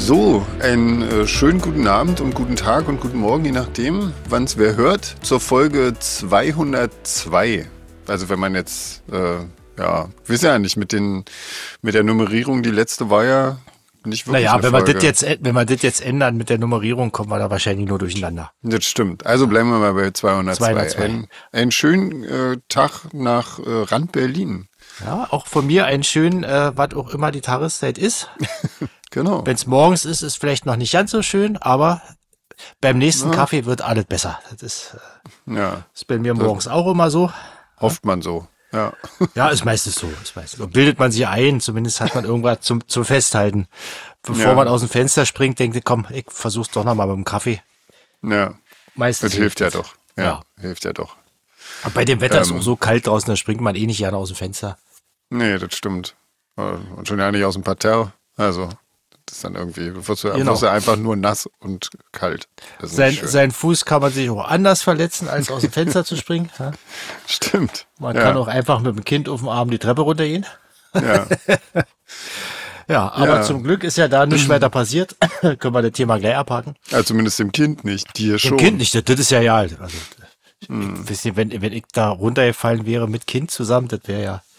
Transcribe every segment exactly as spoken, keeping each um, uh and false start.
So, einen äh, schönen guten Abend und guten Tag und guten Morgen, je nachdem, wann es wer hört, zur Folge zweihundertzwei. Also wenn man jetzt, äh, ja, ich weiß ja nicht, mit den mit der Nummerierung, die letzte war ja nicht wirklich Naja, eine wenn wir Folge. das jetzt, wenn wir das jetzt ändern mit der Nummerierung, kommen wir da wahrscheinlich nur durcheinander. Das stimmt. Also bleiben wir mal bei zweihundertzwei. zweihundertzwei. Ein, einen schönen äh, Tag nach äh, Rand Berlin. Ja, auch von mir einen schönen, äh, was auch immer die Tageszeit ist. Genau. Wenn es morgens ist, ist vielleicht noch nicht ganz so schön, aber beim nächsten Ja. Kaffee wird alles besser. Das ist, äh, Ja, ist bei mir morgens auch immer so. hofft man so. Ja. Ja, ist meistens so. Ist meistens so. Bildet man sich ein, zumindest hat man irgendwas zum, zum Festhalten. Bevor Ja. man aus dem Fenster springt, denkt, komm, ich versuch's doch noch mal mit dem Kaffee. Ja, Meistens das hilft ja es. doch. Ja, Ja. hilft ja doch. Aber bei dem Wetter ist Ähm. auch so kalt draußen, da springt man eh nicht gerne aus dem Fenster. Nee, das stimmt. Und schon ja nicht aus dem Parterre. Also, das ist dann irgendwie, du wirst, du Genau. wirst ja einfach nur nass und kalt. Das ist Sein, nicht schön. sein Fuß kann man sich auch anders verletzen, als aus dem Fenster zu springen. Ja? Stimmt. Man ja. kann auch einfach mit dem Kind auf dem Arm die Treppe runtergehen. Ja. Ja, aber Ja. zum Glück ist ja da nichts weiter passiert. Können wir das Thema gleich abhaken. Also zumindest dem Kind nicht, dir schon. Dem Kind nicht, das, das ist ja ja. Also, ich, ich weiß nicht, wenn, wenn ich da runtergefallen wäre mit Kind zusammen, das wäre ja,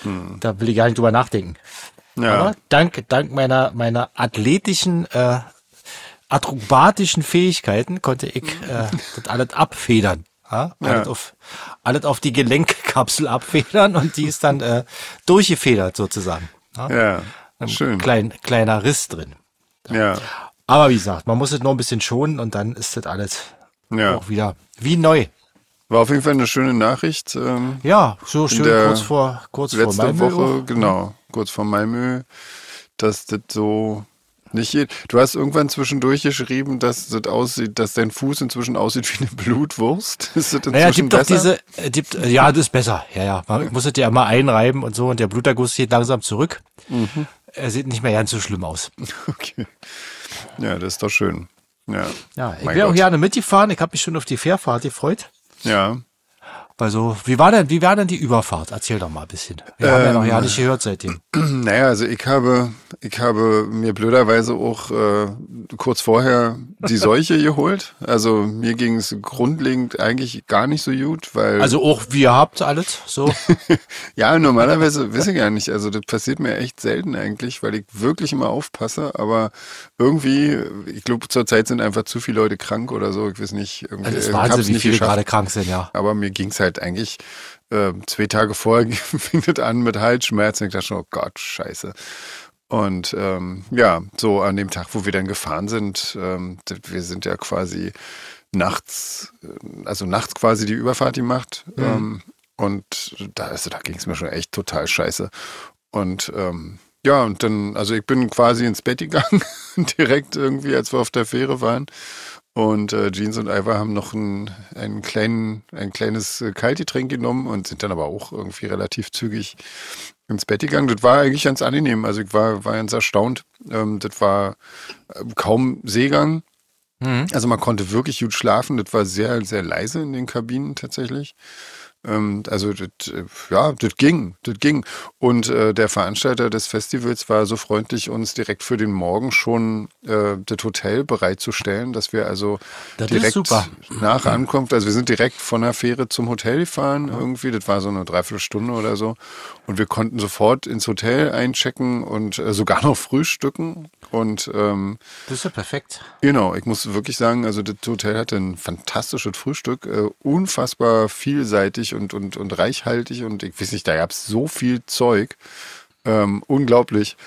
da will ich gar nicht drüber nachdenken. Ja. Aber dank, dank meiner, meiner athletischen, äh, akrobatischen Fähigkeiten konnte ich äh, das alles abfedern. Ja? Ja. Alles, auf, alles auf die Gelenkkapsel abfedern und die ist dann äh, durchgefedert sozusagen. Ja? Ja, Ein schön. Klein, kleiner Riss drin. Ja, Aber wie gesagt, man muss es noch ein bisschen schonen und dann ist das alles ja. auch wieder wie neu. War auf jeden Fall eine schöne Nachricht. Ähm, Ja, so schön der kurz vor, kurz vor letzte Malmö Woche, auch. genau, kurz vor Malmö, dass das so nicht geht. Du hast irgendwann zwischendurch geschrieben, dass das aussieht, dass dein Fuß inzwischen aussieht wie eine Blutwurst. Ist das Naja, inzwischen gibt doch besser? diese, äh, gibt, äh, ja, das ist besser. Ja, ja. Man muss es ja immer einreiben und so und der Bluterguss geht langsam zurück. Mhm. Er sieht nicht mehr ganz so schlimm aus. Okay. Ja, das ist doch schön. Ja, Ja, ich Mein wäre auch Gott. gerne mitgefahren. Ich habe mich schon auf die Fährfahrt gefreut. Ja. Also, wie war denn, wie war denn die Überfahrt? Erzähl doch mal ein bisschen. Wir haben ja noch Ähm, ja nicht gehört seitdem. Naja, also ich habe, ich habe mir blöderweise auch äh, kurz vorher die Seuche geholt. Also mir ging es grundlegend eigentlich gar nicht so gut, weil Also auch, wie ihr habt alles, so. ja, normalerweise weiß ich gar nicht. Also das passiert mir echt selten eigentlich, weil ich wirklich immer aufpasse. Aber irgendwie, ich glaube, zurzeit sind einfach zu viele Leute krank oder so. Ich weiß nicht. Irgendwie, Das ist ich hab's Wahnsinn, wie nicht viele geschafft. gerade krank sind, ja. Aber mir ging es halt eigentlich äh, zwei Tage vorher fing das an mit Halsschmerzen. Ich dachte schon, oh Gott, scheiße. Und ähm, ja, so an dem Tag, wo wir dann gefahren sind, ähm, das- wir sind ja quasi nachts, äh, also nachts quasi die Überfahrt gemacht. Ähm, und da, also, da ging es mir schon echt total scheiße. Und ähm, ja, und dann, also ich bin quasi ins Bett gegangen, direkt irgendwie, als wir auf der Fähre waren. Und äh, Jeans und Ivar haben noch ein, einen kleinen, ein kleines äh, Kaltgetränk genommen und sind dann aber auch irgendwie relativ zügig ins Bett gegangen. Das war eigentlich ganz angenehm. Also ich war, war ganz erstaunt. Ähm, das war äh, kaum Seegang. Also man konnte wirklich gut schlafen. Das war sehr, sehr leise in den Kabinen tatsächlich. Ähm, also das, äh, ja, das ging, das ging. Und äh, der Veranstalter des Festivals war so freundlich, uns direkt für den Morgen schon äh, das Hotel bereitzustellen, dass wir also Das ist direkt super. nach Ankunft, also wir sind direkt von der Fähre zum Hotel gefahren irgendwie, das war so eine Dreiviertelstunde oder so. Und wir konnten sofort ins Hotel einchecken und äh, sogar noch frühstücken. Und ähm, Das ist ja perfekt. genau, ich muss wirklich sagen, also das Hotel hatte ein fantastisches Frühstück, äh, unfassbar vielseitig und, und, und reichhaltig und ich weiß nicht, da gab es so viel Zeug, ähm, unglaublich.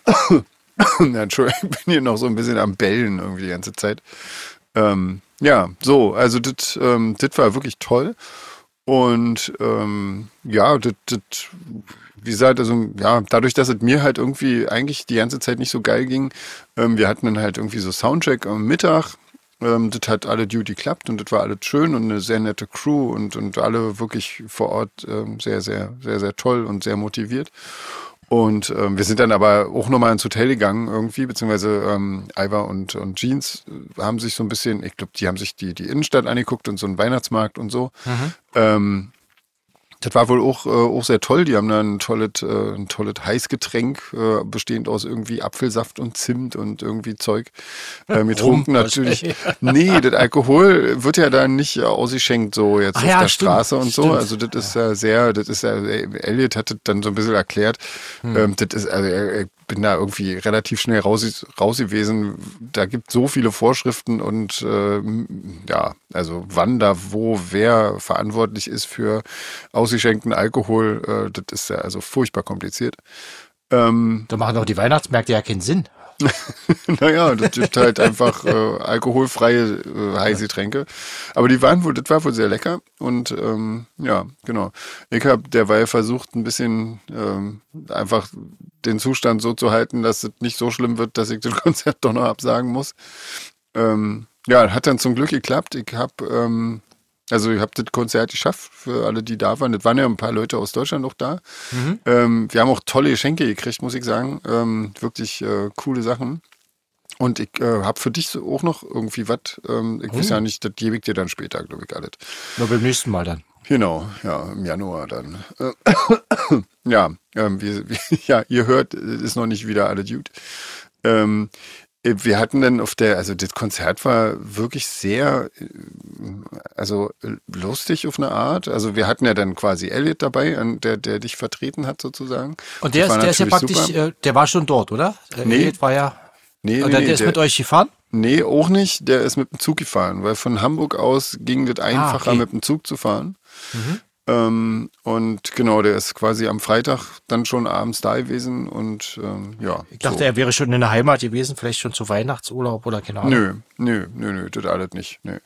Ja, Entschuldigung, ich bin hier noch so ein bisschen am Bellen irgendwie die ganze Zeit. Ähm, ja, so, also das ähm, das war wirklich toll und ähm, ja, das, das, wie gesagt, also ja, dadurch, dass es mir halt irgendwie eigentlich die ganze Zeit nicht so geil ging, ähm, wir hatten dann halt irgendwie so Soundcheck am Mittag, ähm, das hat alle Duty geklappt und das war alles schön und eine sehr nette Crew und, und alle wirklich vor Ort ähm, sehr, sehr, sehr, sehr toll und sehr motiviert. Und ähm, wir sind dann aber auch nochmal ins Hotel gegangen irgendwie, beziehungsweise ähm, Ivar und, und Jeans äh, haben sich so ein bisschen, ich glaube, die haben sich die, die Innenstadt angeguckt und so einen Weihnachtsmarkt und so. Ähm, Das war wohl auch, äh, auch sehr toll. Die haben da ein tolles, äh, ein tolles Heißgetränk, äh, bestehend aus irgendwie Apfelsaft und Zimt und irgendwie Zeug. Äh, getrunken natürlich. Nee, das Alkohol wird ja da nicht ausgeschenkt, so jetzt Ach auf ja, der stimmt, Straße und stimmt. so. Also das ist ja sehr, das ist ja, Elliot hat das dann so ein bisschen erklärt. Hm. Ähm, das ist, also ich bin da irgendwie relativ schnell raus, raus gewesen. Da gibt so viele Vorschriften und äh, ja, also wann da wo wer verantwortlich ist für ausgeschenkten Alkohol, äh, das ist ja also furchtbar kompliziert. Ähm, da machen auch die Weihnachtsmärkte ja keinen Sinn. Naja, das gibt halt einfach äh, alkoholfreie äh, heiße Tränke. Aber die waren wohl, das war wohl sehr lecker. Und ähm, ja, genau. Ich habe derweil versucht, ein bisschen ähm, einfach den Zustand so zu halten, dass es nicht so schlimm wird, dass ich das Konzert doch noch absagen muss. Ähm, ja, hat dann zum Glück geklappt. Ich habe ähm, Also ich habe das Konzert geschafft für alle, die da waren. Das waren ja ein paar Leute aus Deutschland noch da. Mhm. Ähm, wir haben auch tolle Geschenke gekriegt, muss ich sagen. Ähm, wirklich äh, coole Sachen. Und ich äh, habe für dich auch noch irgendwie was. Ähm, ich oh. weiß ja nicht, das gebe ich dir dann später, glaube ich, alles. Na, beim nächsten Mal dann. Genau, ja, im Januar dann. ja, ähm, wie, wie, ja, ihr hört, ist noch nicht wieder alle gut. Ähm, Wir hatten dann auf der, also das Konzert war wirklich sehr, also lustig auf eine Art. Also wir hatten ja dann quasi Elliot dabei, der, der dich vertreten hat sozusagen. Und der, ist, der ist ja praktisch, super. Der war schon dort, oder? Nee. Elliot war ja, nee, oder nee, der nee, ist der, mit euch gefahren? Nee, auch nicht. Der ist mit dem Zug gefahren, weil von Hamburg aus ging das einfacher, ah, okay. mit dem Zug zu fahren. Mhm. Ähm, und genau, der ist quasi am Freitag dann schon abends da gewesen und ähm, ja. Ich dachte, so. Er wäre schon in der Heimat gewesen, vielleicht schon zu Weihnachtsurlaub oder keine Ahnung. Nö, nö, nö, nö, das alles nicht, nö.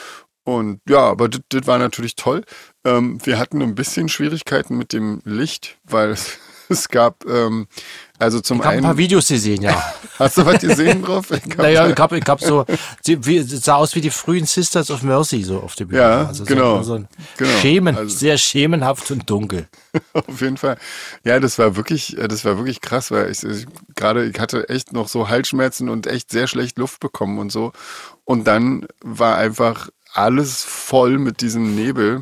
Und ja, aber das, das war natürlich toll. Ähm, wir hatten ein bisschen Schwierigkeiten mit dem Licht, weil es, es gab, ähm, also zum ich einen... Ich habe ein paar Videos gesehen, ja. Hast du was gesehen drauf? Ich hab, naja, ich habe ich hab so, es sah aus wie die frühen Sisters of Mercy so auf der Bühne. Ja, also genau. So, so ein genau. Schemen, also, sehr schemenhaft und dunkel. Auf jeden Fall. Ja, das war wirklich, das war wirklich krass, weil ich, ich gerade, ich hatte echt noch so Halsschmerzen und echt sehr schlecht Luft bekommen und so. Und dann war einfach alles voll mit diesem Nebel.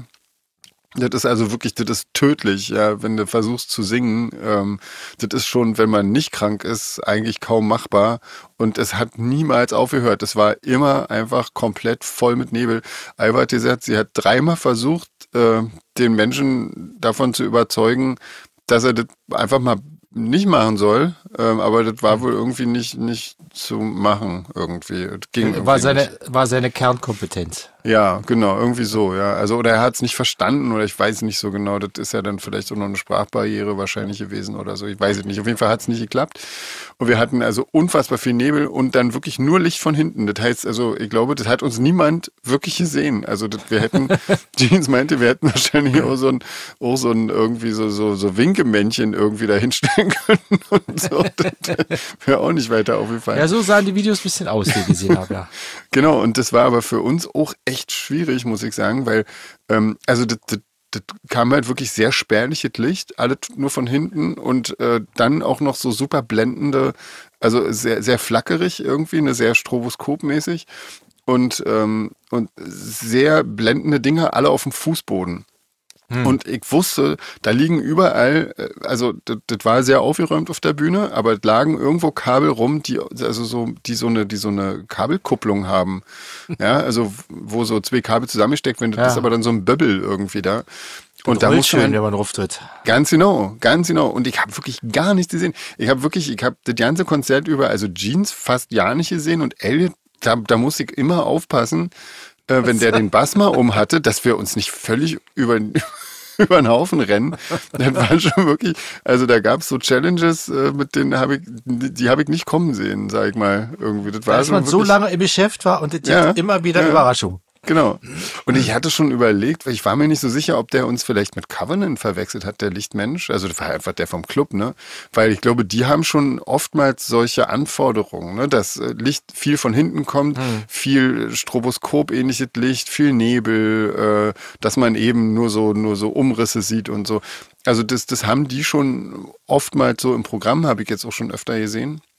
Das ist also wirklich, das ist tödlich, ja, wenn du versuchst zu singen. Ähm, das ist schon, wenn man nicht krank ist, eigentlich kaum machbar. Und es hat niemals aufgehört. Es war immer einfach komplett voll mit Nebel. Alva hat gesagt, sie hat dreimal versucht, äh, den Menschen davon zu überzeugen, dass er das einfach mal nicht machen soll, ähm, aber das war wohl irgendwie nicht, nicht zu machen irgendwie. Das ging irgendwie war seine, nicht. war seine Kernkompetenz. Ja, genau, irgendwie so, ja. Also, oder er hat es nicht verstanden oder ich weiß nicht so genau. Das ist ja dann vielleicht auch noch eine Sprachbarriere wahrscheinlich gewesen oder so. Ich weiß es nicht. Auf jeden Fall hat es nicht geklappt. Und wir hatten also unfassbar viel Nebel und dann wirklich nur Licht von hinten. Das heißt also, ich glaube, das hat uns niemand wirklich gesehen. Also, das, wir hätten, Jeans meinte, wir hätten wahrscheinlich auch so ein, auch so ein irgendwie so, so, so Winkemännchen irgendwie da hinstellen können und so. Das wäre auch nicht weiter aufgefallen. Ja, so sahen die Videos ein bisschen aus, die ich gesehen habe, ja. Genau, und das war aber für uns auch echt schwierig, muss ich sagen, weil, ähm, also das, das, das kam halt wirklich sehr spärliches Licht, alles nur von hinten und äh, dann auch noch so super blendende, also sehr, sehr flackerig irgendwie, eine sehr stroboskopmäßig und, ähm, und sehr blendende Dinge, alle auf dem Fußboden. Hm. Und ich wusste, da liegen überall, also das, das war sehr aufgeräumt auf der Bühne, aber es lagen irgendwo Kabel rum, die also so, die so eine, die so eine Kabelkupplung haben. Ja, also wo so zwei Kabel zusammengesteckt werden, das ja. ist aber dann so ein Böbbel irgendwie da. Und da muss man, wenn man rauftritt. Ganz genau, ganz genau. Und ich habe wirklich gar nichts gesehen. Ich habe wirklich, ich habe das ganze Konzert über, also Jeans fast ja nicht gesehen und Elliot, da, da muss ich immer aufpassen, Äh, wenn der den Bass mal um hatte, dass wir uns nicht völlig über, über den Haufen rennen. Das war schon wirklich, also da gab es so Challenges, äh, mit denen habe ich, die habe ich nicht kommen sehen, sag ich mal, irgendwie. Das war Dass man so lange im Geschäft war und es ja, gibt immer wieder ja. Überraschung. Genau. Und ich hatte schon überlegt, weil ich war mir nicht so sicher, ob der uns vielleicht mit Covenant verwechselt hat, der Lichtmensch. Also das war einfach der vom Club, ne? Weil ich glaube, die haben schon oftmals solche Anforderungen, ne? Dass Licht viel von hinten kommt, hm. viel Stroboskop-ähnliches Licht, viel Nebel, äh, dass man eben nur so, nur so Umrisse sieht und so. Also das, das haben die schon oftmals so im Programm, habe ich jetzt auch schon öfter gesehen.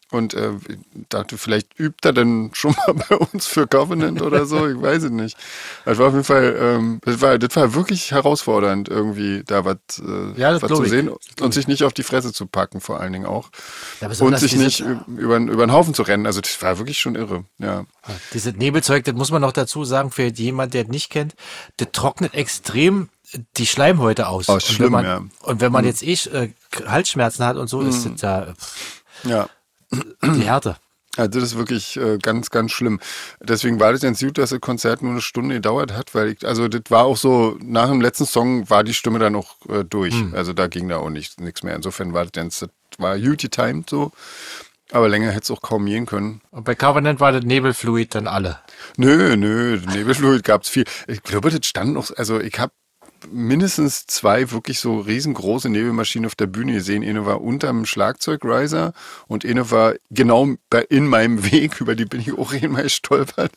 und äh, dachte, vielleicht übt er dann schon mal bei uns für Covenant oder so, ich weiß es nicht. Das war auf jeden Fall, ähm, das war, das war wirklich herausfordernd, irgendwie da was, äh, Ja, das was glaub zu ich. sehen und sich nicht auf die Fresse zu packen, vor allen Dingen auch. Ja, Und besonders sich diese, nicht ü- über, über den Haufen zu rennen. Also das war wirklich schon irre, ja. dieses Nebelzeug, das muss man noch dazu sagen, für jemand, der es nicht kennt, das trocknet extrem die Schleimhäute aus. Oh, und, schlimm, wenn man, ja. und wenn man jetzt eh äh, Halsschmerzen hat und so, ist das ja pff, Ja. die Härte. Also das ist wirklich äh, ganz, ganz schlimm. Deswegen war das ganz gut, dass das Konzert nur eine Stunde gedauert hat, weil ich, also das war auch so, nach dem letzten Song war die Stimme dann auch äh, durch. Also da ging da auch nicht, nichts mehr. Insofern war das, ganz, das war gut getimed so, aber länger hätte es auch kaum gehen können. Und bei Covenant war das Nebelfluid dann alle. Nö, nö, Nebelfluid gab es viel. Ich glaube, das stand noch, also ich habe mindestens zwei wirklich so riesengroße Nebelmaschinen auf der Bühne gesehen. Eine war unterm Schlagzeugriser und eine war genau bei, in meinem Weg, über die bin ich auch einmal gestolpert.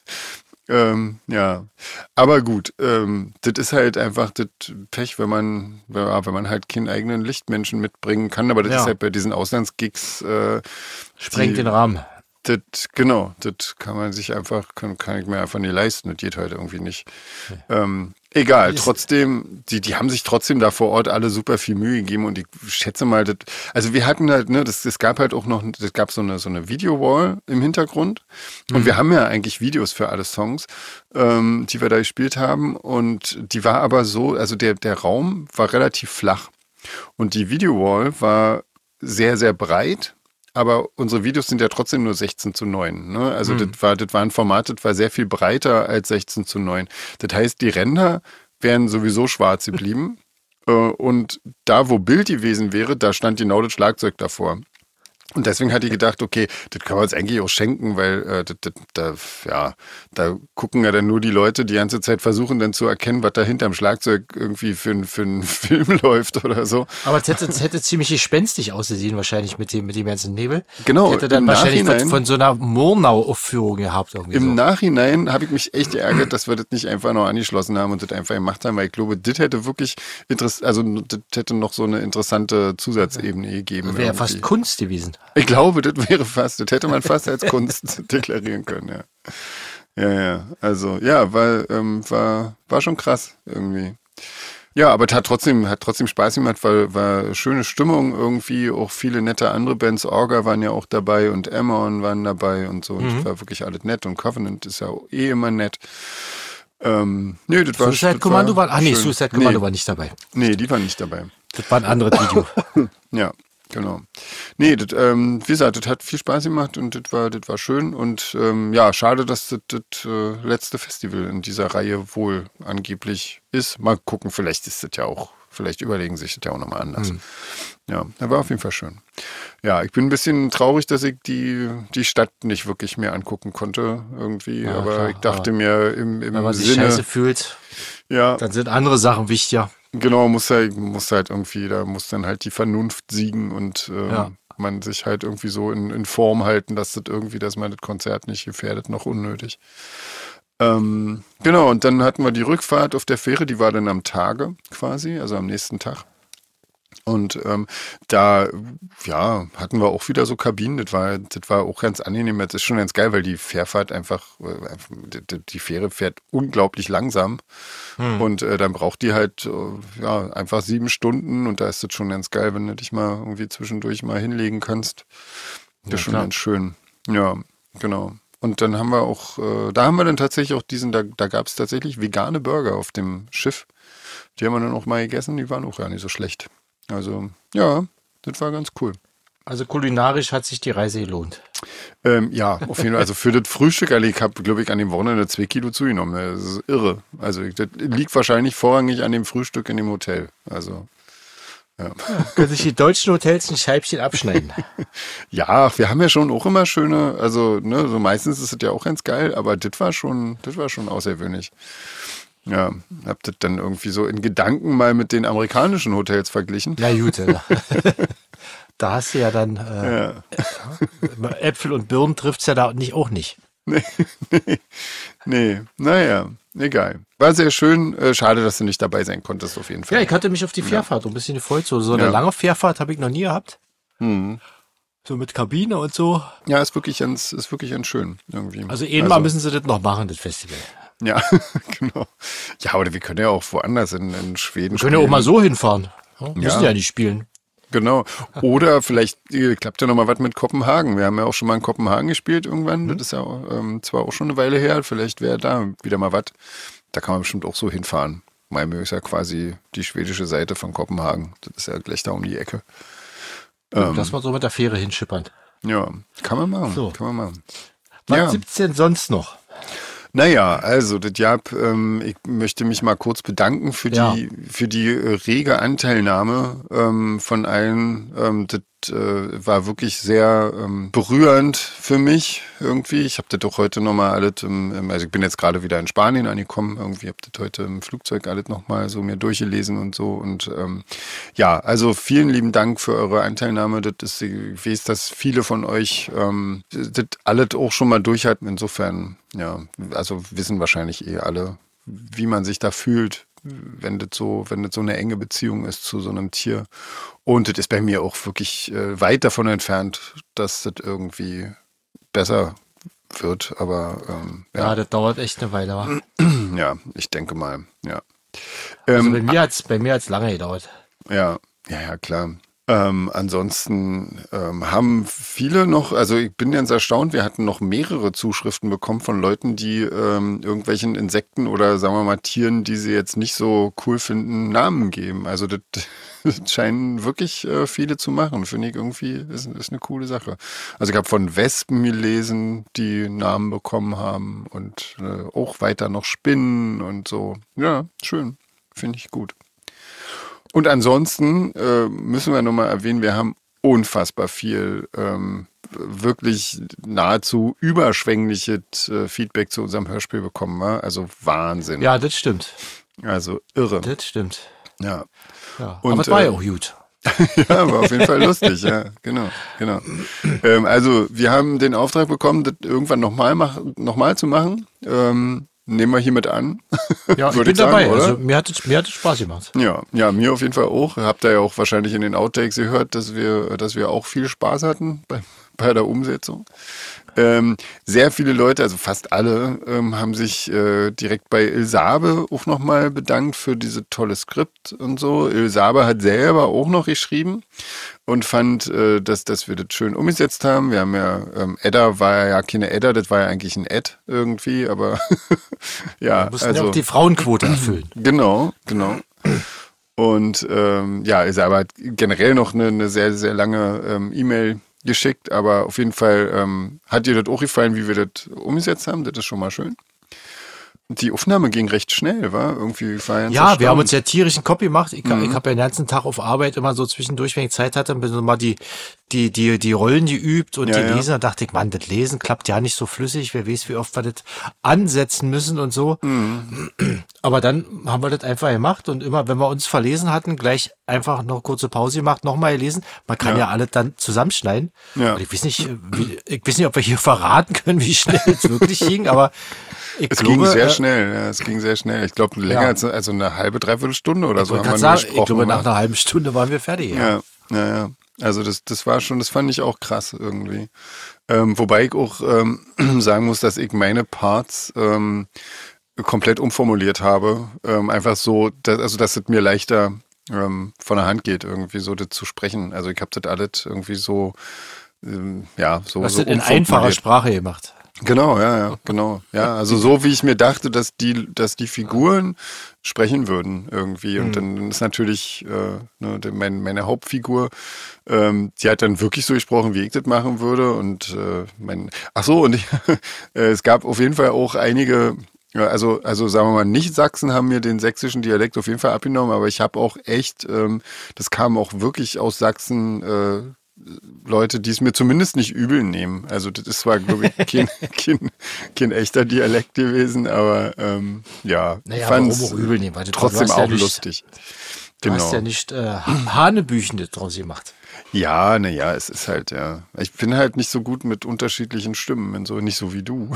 Ähm, ja, aber gut, ähm, das ist halt einfach das Pech, wenn man, ja, wenn man halt keinen eigenen Lichtmenschen mitbringen kann, aber das Ja. ist halt bei diesen Auslandsgigs, äh, Sprengt die- den Rahmen. das, genau, das kann man sich einfach, kann, kann ich mir einfach nicht leisten. Das geht heute irgendwie nicht. Ähm, egal, Ist- trotzdem, die, die haben sich trotzdem da vor Ort alle super viel Mühe gegeben und ich schätze mal, das, also wir hatten halt, ne, das, es gab halt auch noch, es gab so eine, so eine Video-Wall im Hintergrund und wir haben ja eigentlich Videos für alle Songs, ähm, die wir da gespielt haben und die war aber so, also der, der Raum war relativ flach und die Video-Wall war sehr, sehr breit. Aber unsere Videos sind ja trotzdem nur sechzehn zu neun. Ne? Also das war, das war ein Format, das war sehr viel breiter als sechzehn zu neun. Das heißt, die Ränder wären sowieso schwarz geblieben. Äh, und da, wo Bild gewesen wäre, da stand genau das Schlagzeug davor. Und deswegen hatte ich gedacht, okay, das kann man uns eigentlich auch schenken, weil äh, das, das, da, ja, da gucken ja dann nur die Leute die ganze Zeit versuchen dann zu erkennen, was da hinterm Schlagzeug irgendwie für, ein- für einen Film läuft oder so. Aber es hätte, es hätte ziemlich gespenstig ausgesehen, wahrscheinlich mit dem, mit dem ganzen Nebel. Genau, Hätte dann im wahrscheinlich von, Nachhinein- von so einer Murnau-Aufführung gehabt. Irgendwie Im so. Nachhinein habe ich mich echt geärgert, dass wir das nicht einfach noch angeschlossen haben und das einfach gemacht haben, weil ich glaube, das hätte wirklich interess also das hätte noch so eine interessante Zusatzebene gegeben. Wäre fast irgendwie. Kunst gewesen. Ich glaube, das wäre fast, das hätte man fast als Kunst deklarieren können, ja. Ja, ja. Also ja, war, ähm, war, war schon krass irgendwie. Ja, aber es hat trotzdem, hat trotzdem Spaß gemacht, weil war schöne Stimmung irgendwie, auch viele nette andere Bands, Orga waren ja auch dabei und Amon waren dabei und so. Und das war wirklich alles nett und Covenant ist ja eh immer nett. Ähm, nee, das war Suicide das Commando war, ah nee, schön. Suicide Commando nee, war nicht dabei. Nee, die waren nicht dabei. Das war ein anderes Video. Ja, genau. Nee, das, ähm, wie gesagt, das hat viel Spaß gemacht und das war, das war schön. Und ähm, ja, schade, dass das das äh, letzte Festival in dieser Reihe wohl angeblich ist. Mal gucken, vielleicht ist das ja auch, vielleicht überlegen sich das ja auch nochmal anders. Mhm. Ja, das war auf jeden Fall schön. Ja, ich bin ein bisschen traurig, dass ich die, die Stadt nicht wirklich mehr angucken konnte irgendwie. Ja, aber klar, ich dachte aber mir im, im Wenn man sich Sinne, scheiße fühlt, ja, dann sind andere Sachen wichtiger. genau, muss halt, muss halt irgendwie, da muss dann halt die Vernunft siegen und ähm, Ja. man sich halt irgendwie so in, in Form halten, dass das irgendwie, dass man das Konzert nicht gefährdet, noch unnötig. Ähm, genau, und dann hatten wir die Rückfahrt auf der Fähre, die war dann am Tage quasi, also am nächsten Tag. Und ähm, da, ja, hatten wir auch wieder so Kabinen, das war, das war auch ganz angenehm. Das ist schon ganz geil, weil die Fährfahrt einfach, äh, die, die Fähre fährt unglaublich langsam. Und äh, dann braucht die halt, äh, ja, einfach sieben Stunden und da ist das schon ganz geil, wenn du dich mal irgendwie zwischendurch mal hinlegen kannst. Das ist schon klar. ganz schön. Ja, genau. Und dann haben wir auch, äh, da haben wir dann tatsächlich auch diesen, da, da gab es tatsächlich vegane Burger auf dem Schiff. Die haben wir dann auch mal gegessen, die waren auch gar nicht so schlecht. Also, ja, das war ganz cool. Also kulinarisch hat sich die Reise gelohnt. Ähm, ja, auf jeden Fall. Also für das Frühstück, also ich habe, glaube ich, an dem Wochenende zwei Kilo zugenommen. Das ist irre. Also ich, das liegt wahrscheinlich vorrangig an dem Frühstück in dem Hotel. Also, ja. Können sich die deutschen Hotels ein Scheibchen abschneiden. Ja, ach, wir haben ja schon auch immer schöne, also, ne, so meistens ist es ja auch ganz geil, aber das war schon, das war schon außergewöhnlich. Ja, hab das dann irgendwie so in Gedanken mal mit den amerikanischen Hotels verglichen. Na gut, ja. Da hast du ja dann äh, Ja. Äpfel und Birnen trifft's ja da nicht auch nicht. Nee, nee, nee, naja, egal. War sehr schön. Äh, schade, dass du nicht dabei sein konntest, auf jeden Fall. Ja, ich hatte mich auf die Fährfahrt ein bisschen gefreut. So, so eine Ja. lange Fährfahrt habe ich noch nie gehabt. Mhm. So mit Kabine und so. Ja, ist wirklich ganz, ist wirklich ganz schön irgendwie. Also einmal also, müssen sie das noch machen, das Festival. Ja, genau. Ja, oder wir können ja auch woanders in, in Schweden Wir können spielen. ja auch mal so hinfahren. Ja, müssen ja. ja nicht spielen. Genau. Oder vielleicht äh, klappt ja noch mal was mit Kopenhagen. Wir haben ja auch schon mal in Kopenhagen gespielt irgendwann. Mhm. Das ist ja ähm, zwar auch schon eine Weile her. Vielleicht wäre da wieder mal was. Da kann man bestimmt auch so hinfahren. Malmö ist ja quasi die schwedische Seite von Kopenhagen. Das ist ja gleich da um die Ecke. Ähm, Lass mal so mit der Fähre hinschippern. Ja, kann man machen. So. Kann man machen. Was ja. gibt's denn sonst noch? Naja, also das Jahr, ähm, ich möchte mich mal kurz bedanken für Ja. die für die äh, rege Anteilnahme ähm, von allen. Ähm, das äh, war wirklich sehr ähm, berührend für mich irgendwie. Ich habe das doch heute nochmal alles, im, also ich bin jetzt gerade wieder in Spanien angekommen, irgendwie habe das heute im Flugzeug alles nochmal so mir durchgelesen und so. Und ähm, ja, also vielen lieben Dank für eure Anteilnahme. Das ist, ich weiß, dass viele von euch ähm, das alles auch schon mal durch hatten. Insofern, ja, also wissen wahrscheinlich eh alle, wie man sich da fühlt, wenn das so, wenn das so eine enge Beziehung ist zu so einem Tier. Und das ist bei mir auch wirklich äh, weit davon entfernt, dass das irgendwie besser wird. Aber ähm, ja. ja, das dauert echt eine Weile. Wa? Ja, ich denke mal, ja. Also Ähm, bei mir hat's bei mir hat's lange gedauert. Ja, ja, ja, klar. Ähm, ansonsten ähm, haben viele noch, also ich bin ganz erstaunt, wir hatten noch mehrere Zuschriften bekommen von Leuten, die ähm, irgendwelchen Insekten oder sagen wir mal Tieren, die sie jetzt nicht so cool finden, Namen geben. Also das, das scheinen wirklich äh, viele zu machen, finde ich irgendwie, ist, ist eine coole Sache. Also ich habe von Wespen gelesen, die Namen bekommen haben und äh, auch weiter noch Spinnen und so. Ja, schön, finde ich gut. Und ansonsten äh, müssen wir nochmal erwähnen, wir haben unfassbar viel, ähm, wirklich nahezu überschwängliches äh, Feedback zu unserem Hörspiel bekommen. Wa? Also Wahnsinn. Ja, das stimmt. Also irre. Das stimmt. Ja. ja. Und, aber es war äh, ja auch gut. Ja, war auf jeden Fall lustig, ja, genau, genau. Ähm, also wir haben den Auftrag bekommen, das irgendwann nochmal mach, noch mal zu machen. Ähm, Nehmen wir hiermit an. Ja, ich bin ich sagen, dabei. Oder? Also mir hat es mir hat es Spaß gemacht. Ja, ja, mir auf jeden Fall auch. Habt ihr ja auch wahrscheinlich in den Outtakes gehört, dass wir, dass wir auch viel Spaß hatten bei, bei der Umsetzung. Ähm, sehr viele Leute, also fast alle, ähm, haben sich äh, direkt bei Ilsabe auch nochmal bedankt für diese tolle Skript und so. Ilsabe hat selber auch noch geschrieben und fand, äh, dass, dass wir das schön umgesetzt haben. Wir haben ja, ähm, Edda war ja keine Edda, das war ja eigentlich ein Ed irgendwie, aber ja. Wir mussten also, ja auch die Frauenquote erfüllen. Genau, genau. Und ähm, ja, Ilsabe hat generell noch eine, eine sehr, sehr lange ähm, E-Mail geschickt, aber auf jeden Fall ähm, hat dir das auch gefallen, wie wir das umgesetzt haben. Das ist schon mal schön. Die Aufnahme ging recht schnell, war irgendwie feiern. Ja, wir haben uns ja tierischen Copy gemacht. Ich, mhm. ich habe ja den ganzen Tag auf Arbeit immer so zwischendurch, wenn ich Zeit hatte, ein bisschen mal die, die, die, die Rollen geübt und ja, die ja. Lesen. Da dachte ich, Mann, das Lesen klappt ja nicht so flüssig. Wer weiß, wie oft wir das ansetzen müssen und so. Mhm. Aber dann haben wir das einfach gemacht und immer, wenn wir uns verlesen hatten, gleich einfach noch kurze Pause gemacht, nochmal gelesen. Man kann ja, ja alles dann zusammenschneiden. Ja. Und ich weiß nicht, wie, ich weiß nicht, ob wir hier verraten können, wie schnell es wirklich ging, aber ich es glaube, ging sehr äh, schnell, ja, es ging sehr schnell. Ich glaube, länger ja. als also eine halbe, dreiviertel Stunde oder so haben wir sagen, gesprochen. Ich glaube, nach einer halben Stunde waren wir fertig. Ja, ja, ja. ja. Also das, das war schon, das fand ich auch krass irgendwie. Ähm, wobei ich auch ähm, sagen muss, dass ich meine Parts ähm, komplett umformuliert habe. Ähm, einfach so, dass, also dass es mir leichter ähm, von der Hand geht, irgendwie so das zu sprechen. Also ich habe das alles irgendwie so, ähm, ja, so. Was so in einfacher Sprache gemacht. Genau, ja, ja, genau. Ja, also so wie ich mir dachte, dass die, dass die Figuren sprechen würden irgendwie. Und mhm. dann ist natürlich äh, ne, meine, meine Hauptfigur, ähm, die hat dann wirklich so gesprochen, wie ich das machen würde. Und äh, mein, ach so, und ich, äh, es gab auf jeden Fall auch einige. Ja, also, also sagen wir mal, Nicht-Sachsen haben mir den sächsischen Dialekt auf jeden Fall abgenommen, aber ich habe auch echt, ähm, das kam auch wirklich aus Sachsen, äh, Leute, die es mir zumindest nicht übel nehmen. Also das ist zwar, glaube ich, kein, kein, kein echter Dialekt gewesen, aber ähm, ja, naja, fand warum auch übel nehmen? Weil trotzdem auch ja nicht, lustig. Du genau. hast ja nicht äh, Hanebüchen draus gemacht. Ja, naja, es ist halt, ja. Ich bin halt nicht so gut mit unterschiedlichen Stimmen, und so, nicht so wie du.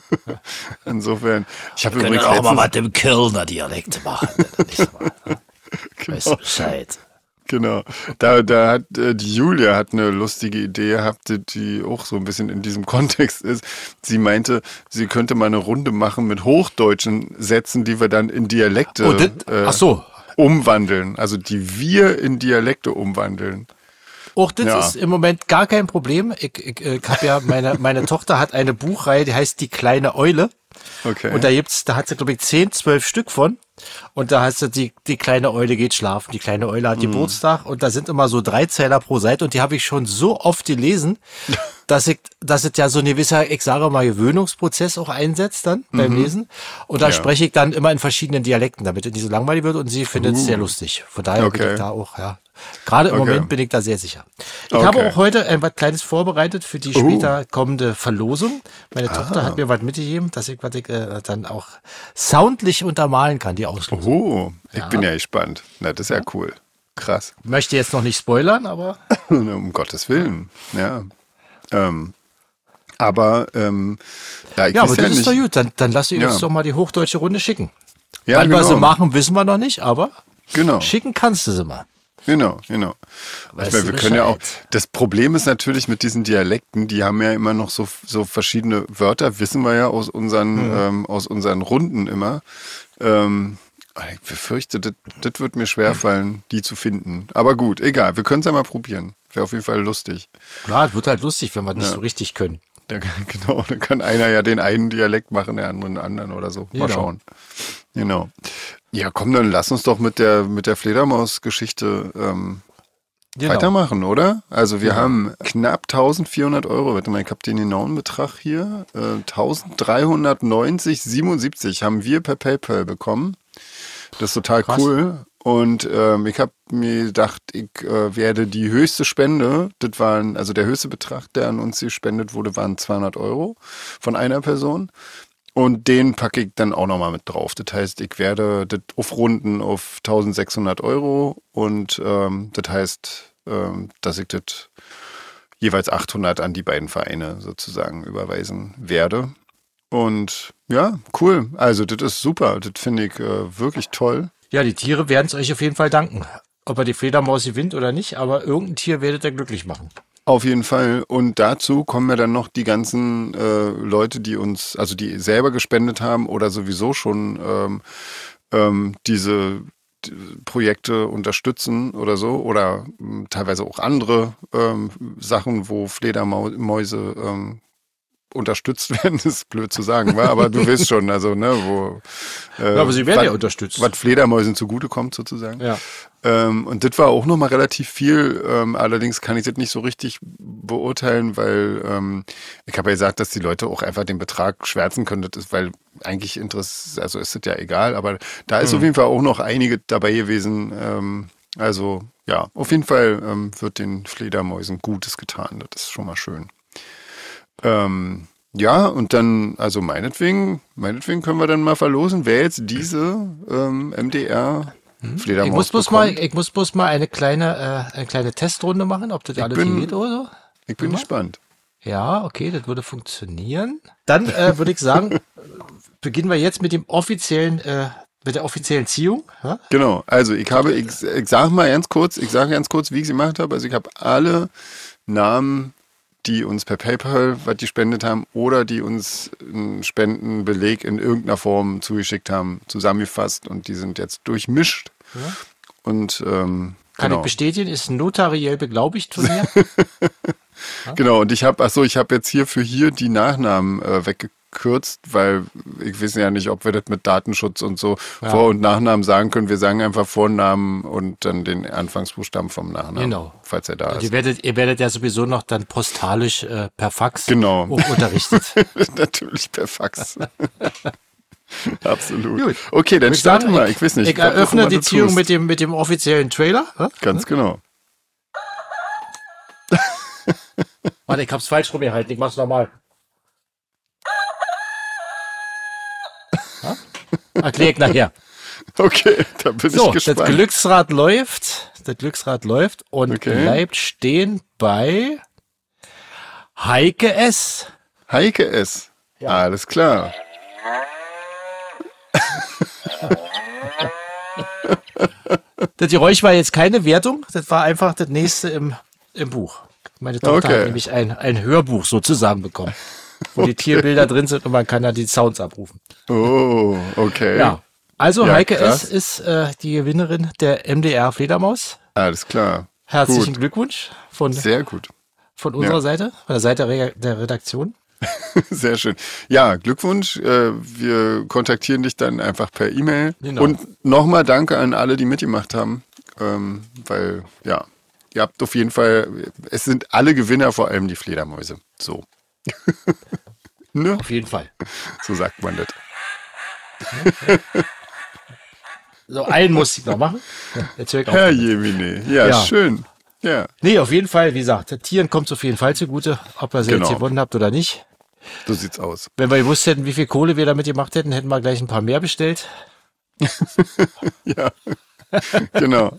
Insofern, ich habe übrigens auch mal mit dem Kölner Dialekt machen. Genau. Weißt du Bescheid. Genau. Da, da hat äh, die Julia hat eine lustige Idee gehabt, die, die auch so ein bisschen in diesem Kontext ist. Sie meinte, sie könnte mal eine Runde machen mit hochdeutschen Sätzen, die wir dann in Dialekte Oh, das, äh, ach so. umwandeln. Also die wir in Dialekte umwandeln. Auch das Ja. ist im Moment gar kein Problem. Ich, ich, ich habe ja, meine, meine Tochter hat eine Buchreihe, die heißt Die kleine Eule. Okay. Und da gibt's, da hat sie, glaube ich, zehn, zwölf Stück von. Und da heißt es, die, die kleine Eule geht schlafen. Die kleine Eule hat Geburtstag. Und da sind immer so Dreizeiler pro Seite. Und die habe ich schon so oft gelesen, dass ich, dass es ja so ein gewisser, ich sage mal, Gewöhnungsprozess auch einsetzt dann beim Lesen. Und da Ja. spreche ich dann immer in verschiedenen Dialekten, damit es nicht so langweilig wird. Und sie findet es Uh. sehr lustig. Von daher bin Okay. ich da auch, ja. Gerade im Okay. Moment bin ich da sehr sicher. Ich Okay. habe auch heute ein was Kleines vorbereitet für die Uh. später kommende Verlosung. Meine Tochter Ah. hat mir was mitgegeben, dass ich, was ich äh, dann auch soundlich untermalen kann, die Auslosung. Oh, ich Ja. bin ja gespannt. Na, das ist ja cool. Krass. Möchte jetzt noch nicht spoilern, aber Um Gottes Willen. Ja. Ähm, aber ähm, ja, ich ja, weiß aber ja das ist nicht. doch gut. Dann, dann lass ich Ja. uns doch mal die hochdeutsche Runde schicken. Ja, Wann wir genau. sie machen, wissen wir noch nicht, aber Genau. schicken kannst du sie mal. Genau, genau. Weißt Ich meine, du wir können ja auch, Bescheid? das Problem ist natürlich mit diesen Dialekten, die haben ja immer noch so, so verschiedene Wörter, wissen wir ja aus unseren, ähm, aus unseren Runden immer. Ähm, ich befürchte, das, das wird mir schwerfallen, die zu finden. Aber gut, egal, wir können es ja mal probieren. Wäre auf jeden Fall lustig. Klar, es wird halt lustig, wenn wir nicht Ja. so richtig können. Da, genau, dann kann einer ja den einen Dialekt machen, der andere einen anderen oder so. Mal Genau. schauen. Genau. Ja, komm, dann lass uns doch mit der, mit der Fledermaus-Geschichte ähm, Genau. weitermachen, oder? Also wir haben knapp eintausendvierhundert Euro. Warte mal, ich habe den genauen Betrag hier. Äh, eintausenddreihundertneunzig Komma siebenundsiebzig haben wir per PayPal bekommen. Das ist total Krass. cool. Und ähm, ich habe mir gedacht, ich äh, werde die höchste Spende, das waren, also der höchste Betrag, der an uns gespendet wurde, waren zweihundert Euro von einer Person. Und den packe ich dann auch nochmal mit drauf. Das heißt, ich werde das aufrunden auf eintausendsechshundert Euro und ähm, das heißt, ähm, dass ich das jeweils achthundert an die beiden Vereine sozusagen überweisen werde. Und ja, cool. Also das ist super. Das finde ich äh, wirklich toll. Ja, die Tiere werden es euch auf jeden Fall danken. Ob er die Fledermaus gewinnt oder nicht, aber irgendein Tier werdet ihr glücklich machen. Auf jeden Fall. Und dazu kommen ja dann noch die ganzen äh, Leute, die uns, also die selber gespendet haben oder sowieso schon ähm, ähm, diese d- Projekte unterstützen oder so. Oder ähm, teilweise auch andere ähm, Sachen, wo Fledermäuse ähm, unterstützt werden, das ist blöd zu sagen, wa? Aber du weißt schon, also, ne, wo. Äh, Ja, aber sie werden was- ja unterstützt. Was Fledermäusen zugutekommt, sozusagen. Ja. Ähm, und das war auch nochmal relativ viel. Ähm, allerdings kann ich das nicht so richtig beurteilen, weil ähm, ich habe ja gesagt, dass die Leute auch einfach den Betrag schwärzen können. Das ist, weil eigentlich interessiert, also ist das ja egal. Aber da ist auf jeden Fall auch noch einige dabei gewesen. Ähm, also ja, auf jeden Fall ähm, wird den Fledermäusen Gutes getan. Das ist schon mal schön. Ähm, ja, und dann, also meinetwegen, meinetwegen können wir dann mal verlosen, wer jetzt diese ähm, M D R Fledermaus Ich muss bloß mal, bekommt. ich muss bloß mal eine kleine, äh, eine kleine Testrunde machen, ob das alles bin- hier geht oder so. Ich bin Immer? gespannt. Ja, okay, das würde funktionieren. Dann äh, würde ich sagen, beginnen wir jetzt mit dem offiziellen, äh, mit der offiziellen Ziehung. Ja? Genau, also ich habe, ich, ich sage mal ganz kurz, ich sage ganz kurz, wie ich sie gemacht habe. Also ich habe alle Namen, die uns per PayPal was gespendet haben oder die uns einen Spendenbeleg in irgendeiner Form zugeschickt haben, zusammengefasst und die sind jetzt durchmischt. Ja. Und ähm, Kann genau. ich bestätigen, ist notariell beglaubigt von mir. Genau, und ich habe, ach so, ich habe jetzt hier für hier die Nachnamen äh, weggekürzt, weil ich weiß ja nicht, ob wir das mit Datenschutz und so Ja. Vor- und Nachnamen sagen können. Wir sagen einfach Vornamen und dann den Anfangsbuchstaben vom Nachnamen, Genau. falls er da Und ist. ihr werdet, ihr werdet ja sowieso noch dann postalisch äh, per Fax Genau. auch unterrichtet. Natürlich per Fax. Absolut. Gut. Okay, dann Ich starten sage, wir. Ich weiß nicht. Ich was auch eröffne immer die du Ziehung tust. mit dem, mit dem offiziellen Trailer. Ja? Ganz genau. Warte, ich hab's falsch rumgehalten. Ich mach's nochmal. Ja? Erklär ich nachher. Okay, da bin So, ich das gespannt. Glücksrad läuft. Das Glücksrad läuft und Okay. bleibt stehen bei Heike S. Heike S. Ja. Alles klar. Das Geräusch war jetzt keine Wertung, das war einfach das nächste im, im Buch. Meine Tochter Okay. hat nämlich ein, ein Hörbuch sozusagen bekommen, wo die Tierbilder drin sind und man kann da die Sounds abrufen. Oh, okay. Ja, also Ja, Heike krass. S. ist äh, die Gewinnerin der M D R Fledermaus. Alles klar. Herzlichen Gut. Glückwunsch von, Sehr gut. von unserer Ja. Seite, von der Seite der Re- der Redaktion. Sehr schön. Ja, Glückwunsch. Äh, Wir kontaktieren dich dann einfach per E-Mail. Genau. Und nochmal danke an alle, die mitgemacht haben. Ähm, weil, ja, ihr habt auf jeden Fall, es sind alle Gewinner, vor allem die Fledermäuse. So. Ne? Auf jeden Fall. So sagt man das. So, einen musste ich noch machen. Ja, jetzt höre ich auf. Herr Jemine. Ja, Ja. schön. Ja, Nee, auf jeden Fall, wie gesagt, den Tieren kommt es auf jeden Fall zugute, ob ihr sie Genau. jetzt gewonnen habt oder nicht. so sieht's aus. Wenn wir gewusst hätten, wie viel Kohle wir damit gemacht hätten, hätten wir gleich ein paar mehr bestellt. Ja, genau.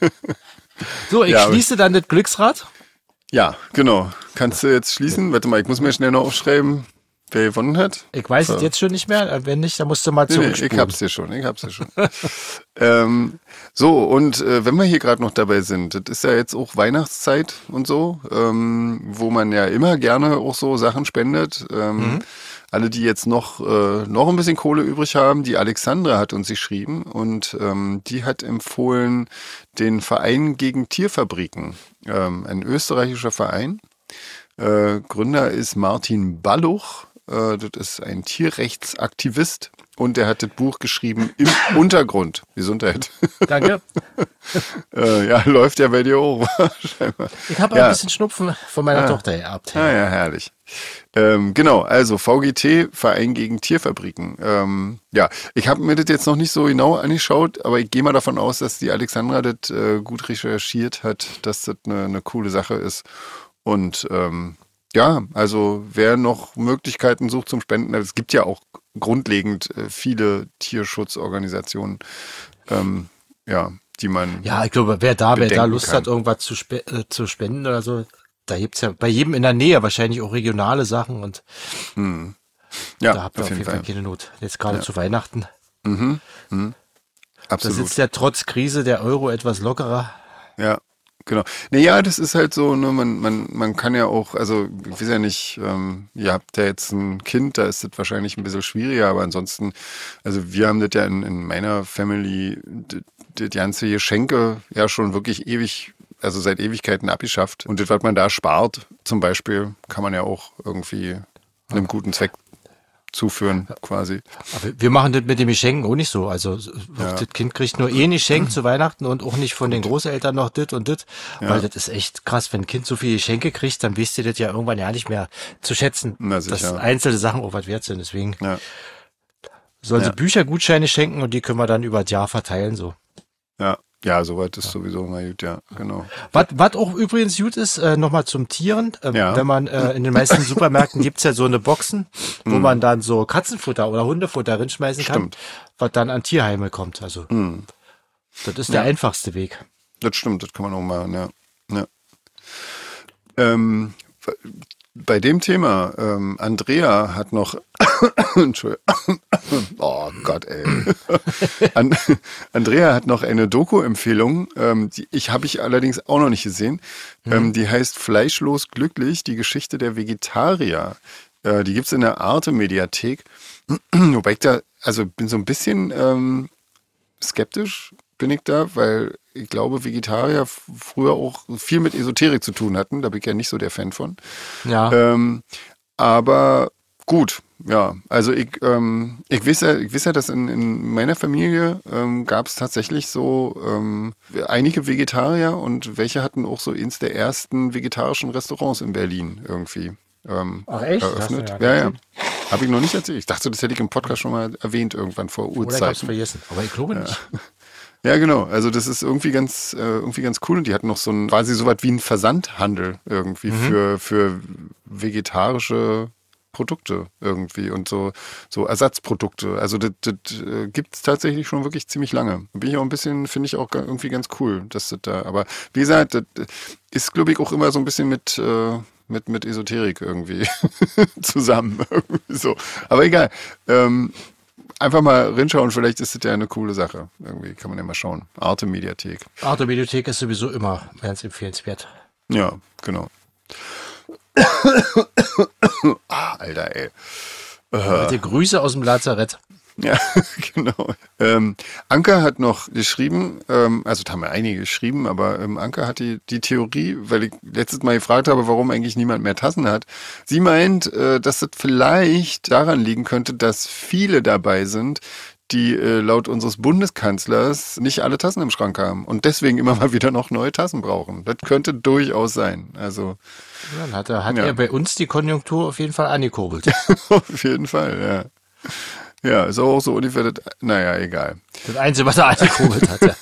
So, ich Ja, aber- schließe dann das Glücksrad. Ja, genau. Kannst du jetzt schließen? Warte mal, ich muss mir schnell noch aufschreiben, wer gewonnen hat. Ich weiß So. es jetzt schon nicht mehr. Wenn nicht, dann musst du mal Nee, nee, zurückspulen. ich hab's dir schon, ich hab's dir schon. ähm, so, und äh, wenn wir hier gerade noch dabei sind, das ist ja jetzt auch Weihnachtszeit und so, ähm, wo man ja immer gerne auch so Sachen spendet. Ähm, Alle, die jetzt noch, äh, noch ein bisschen Kohle übrig haben, die Alexandra hat uns geschrieben und ähm, die hat empfohlen den Verein gegen Tierfabriken, ähm, ein österreichischer Verein. Äh, Gründer ist Martin Balluch. Äh, das ist ein Tierrechtsaktivist und der hat das Buch geschrieben Im Untergrund. Gesundheit. Danke. äh, ja, läuft ja bei dir auch. Scheinbar. Ich habe Ja. ein bisschen Schnupfen von meiner Ah. Tochter geerbt. Ah ja, herrlich. Ähm, genau, also V G T, Verein gegen Tierfabriken. Ähm, ja, ich habe mir das jetzt noch nicht so genau angeschaut, aber ich gehe mal davon aus, dass die Alexandra das äh, gut recherchiert hat, dass das eine, eine coole Sache ist. Und ähm, ja, also wer noch Möglichkeiten sucht zum Spenden, es gibt ja auch grundlegend äh, viele Tierschutzorganisationen, ähm, ja, die man Ja, ich glaube, wer da, wer da bedenken Lust kann. hat, irgendwas zu, spe äh, zu spenden oder so, da gibt's ja bei jedem in der Nähe wahrscheinlich auch regionale Sachen und ja, da habt ihr auf jeden Fall keine Not. Jetzt gerade zu Weihnachten. Da absolut. sitzt ja trotz Krise der Euro etwas lockerer. Ja, genau. Naja, das ist halt so, ne, man, man, man kann ja auch, also ich weiß ja nicht, ähm, ihr habt ja jetzt ein Kind, da ist das wahrscheinlich ein bisschen schwieriger, aber ansonsten, also wir haben das ja in, in meiner Family, das, das ganze Geschenke ja schon wirklich ewig, also seit Ewigkeiten abgeschafft. Und das, was man da spart, zum Beispiel, kann man ja auch irgendwie einem guten Zweck zuführen, quasi. Aber wir machen das mit den Geschenken auch nicht so. Also das Kind kriegt nur eh ein Geschenk zu Weihnachten und auch nicht von den Großeltern noch das und das. Weil das ist echt krass, wenn ein Kind so viele Geschenke kriegt, dann wisst ihr das ja irgendwann ja nicht mehr zu schätzen, Na, sicher. dass einzelne Sachen auch was wert sind. Deswegen Ja, sollen Ja. sie Büchergutscheine schenken und die können wir dann über das Jahr verteilen. So. ja, ja, soweit ist sowieso mal gut, ja, genau. Was, was auch übrigens gut ist, äh, nochmal zum Tieren, äh, Ja. wenn man äh, in den meisten Supermärkten gibt's ja so eine Boxen, wo man dann so Katzenfutter oder Hundefutter reinschmeißen kann, Stimmt. was dann an Tierheime kommt. Also das ist der einfachste Weg. Das stimmt, das kann man auch machen, ja. ja. Ähm, bei dem Thema, ähm, Andrea hat noch, Entschuldigung, oh Gott, ey. An, Andrea hat noch eine Doku-Empfehlung, ähm, die ich habe ich allerdings auch noch nicht gesehen. Ähm, die heißt Fleischlos glücklich, die Geschichte der Vegetarier. Äh, die gibt's in der Arte-Mediathek. Wobei ich da, also bin so ein bisschen ähm, skeptisch bin ich da, weil ich glaube, Vegetarier f- früher auch viel mit Esoterik zu tun hatten. Da bin ich ja nicht so der Fan von. Ja. Ähm, aber gut, ja. Also ich, ähm, ich weiß ja, ich weiß ja, dass in, in meiner Familie ähm, gab es tatsächlich so ähm, einige Vegetarier und welche hatten auch so eins der ersten vegetarischen Restaurants in Berlin irgendwie. Ähm, Ach echt? eröffnet. Hast du ja Ja, ja. erzählt. Habe ich noch nicht erzählt. Ich dachte, das hätte ich im Podcast schon mal erwähnt, irgendwann vor Oder ich hab's Urzeiten. vergessen. Aber ich glaube nicht. Ja, genau. Also das ist irgendwie ganz, äh, irgendwie ganz cool. Und die hatten noch so ein, quasi so was wie ein Versandhandel irgendwie für, für vegetarische Produkte irgendwie und so, so Ersatzprodukte. Also das, das äh, gibt es tatsächlich schon wirklich ziemlich lange. Bin ich auch ein bisschen, finde ich auch ga- irgendwie ganz cool, dass das da, aber wie gesagt, das ist, glaube ich, auch immer so ein bisschen mit, äh, mit, mit Esoterik irgendwie zusammen. Irgendwie so. Aber egal. Ähm, einfach mal rinschauen, vielleicht ist das ja eine coole Sache. Irgendwie kann man ja mal schauen. Arte Mediathek. Arte Mediathek ist sowieso immer ganz empfehlenswert. Ja, genau. ah, Alter, ey. Bitte Grüße aus dem Lazarett. Ja, genau. Ähm, Anke hat noch geschrieben, ähm, also da haben wir einige geschrieben, aber ähm, Anke hat die, die Theorie, weil ich letztes Mal gefragt habe, warum eigentlich niemand mehr Tassen hat. Sie meint, äh, dass das vielleicht daran liegen könnte, dass viele dabei sind, die äh, laut unseres Bundeskanzlers nicht alle Tassen im Schrank haben und deswegen immer mal wieder noch neue Tassen brauchen. Das könnte durchaus sein. Also ja, dann hat, er, hat ja. er bei uns die Konjunktur auf jeden Fall angekurbelt. Auf jeden Fall, ja. Ja, ist auch so ungefähr das, naja, egal. Das Einzige, was er angekurbelt hatte.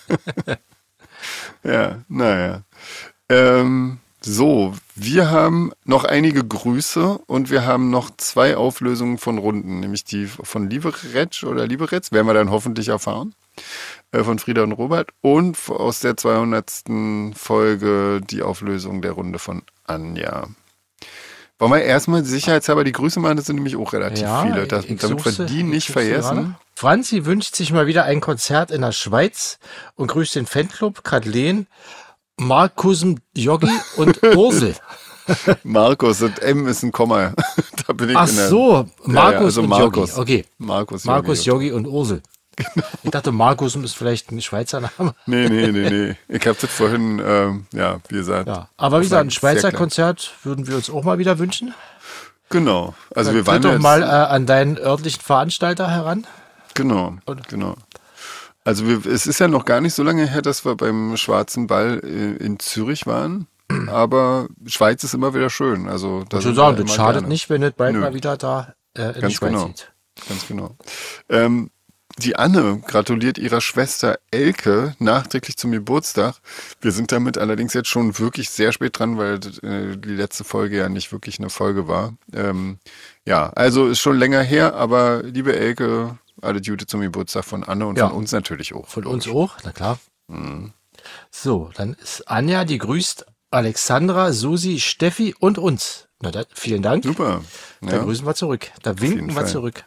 Ja, naja. Ähm, so, wir haben noch einige Grüße und wir haben noch zwei Auflösungen von Runden, nämlich die von Lieberetsch oder Lieberetz, werden wir dann hoffentlich erfahren, äh, von Frieda und Robert, und aus der zweihundertsten Folge die Auflösung der Runde von Anja. Wollen wir erstmal sicherheitshalber die Grüße machen, das sind nämlich auch relativ ja, viele, das, ich damit wir die nicht vergessen. Franzi wünscht sich mal wieder ein Konzert in der Schweiz und grüßt den Fanclub, Kathleen, Markus Joggi und Ursel. Markus, das M ist ein Komma. Da bin ich Ach in der, so, Markus ja, ja, also und Markus. Joggi. Okay. Markus, Markus Joggi. Joggi und Ursel. Genau. Ich dachte, Markus ist vielleicht ein Schweizer Name. Nee, nee, nee, nee. Ich habe das vorhin, ähm, ja, wie gesagt. Ja, aber wie gesagt, ein Schweizer Konzert würden wir uns auch mal wieder wünschen. Genau. Also Dann wir waren tritt doch jetzt, mal äh, an deinen örtlichen Veranstalter heran. Genau, genau. Also wir, es ist ja noch gar nicht so lange her, dass wir beim Schwarzen Ball in, in Zürich waren. Aber Schweiz ist immer wieder schön. Also ich würde sagen, das schadet gerne. Nicht, wenn es bald Nö. mal wieder da äh, in Ganz die Schweiz genau. sieht. Ganz genau. Ähm, Die Anne gratuliert ihrer Schwester Elke nachträglich zum Geburtstag. Wir sind damit allerdings jetzt schon wirklich sehr spät dran, weil äh, die letzte Folge ja nicht wirklich eine Folge war. Ähm, ja, also ist schon länger her, aber liebe Elke, alle Gute zum Geburtstag von Anne und ja. von uns natürlich auch. Von uns auch, na klar. Mhm. So, dann ist Anja, die grüßt Alexandra, Susi, Steffi und uns. Na, dann, vielen Dank. Super. Ja. Da grüßen wir zurück. Da winken wir Fall. zurück.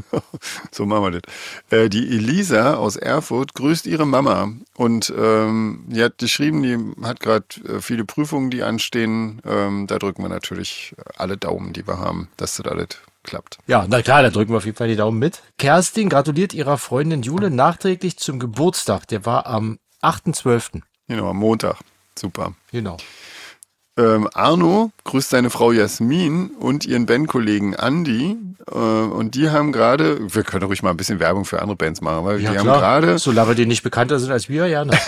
So machen wir das. Äh, die Elisa aus Erfurt grüßt ihre Mama und ähm, die hat geschrieben, die hat gerade äh, viele Prüfungen, die anstehen. Ähm, da drücken wir natürlich alle Daumen, die wir haben, dass das alles klappt. Ja, na klar, da drücken wir auf jeden Fall die Daumen mit. Kerstin gratuliert ihrer Freundin Jule nachträglich zum Geburtstag. Der war am achten zwölften Genau, am Montag. Super. Genau. Ähm, Arno grüßt seine Frau Jasmin und ihren Bandkollegen Andi. Äh, und die haben gerade, wir können ruhig mal ein bisschen Werbung für andere Bands machen, weil ja, die klar. haben gerade. Solange die nicht bekannter sind als wir, ja. Ne?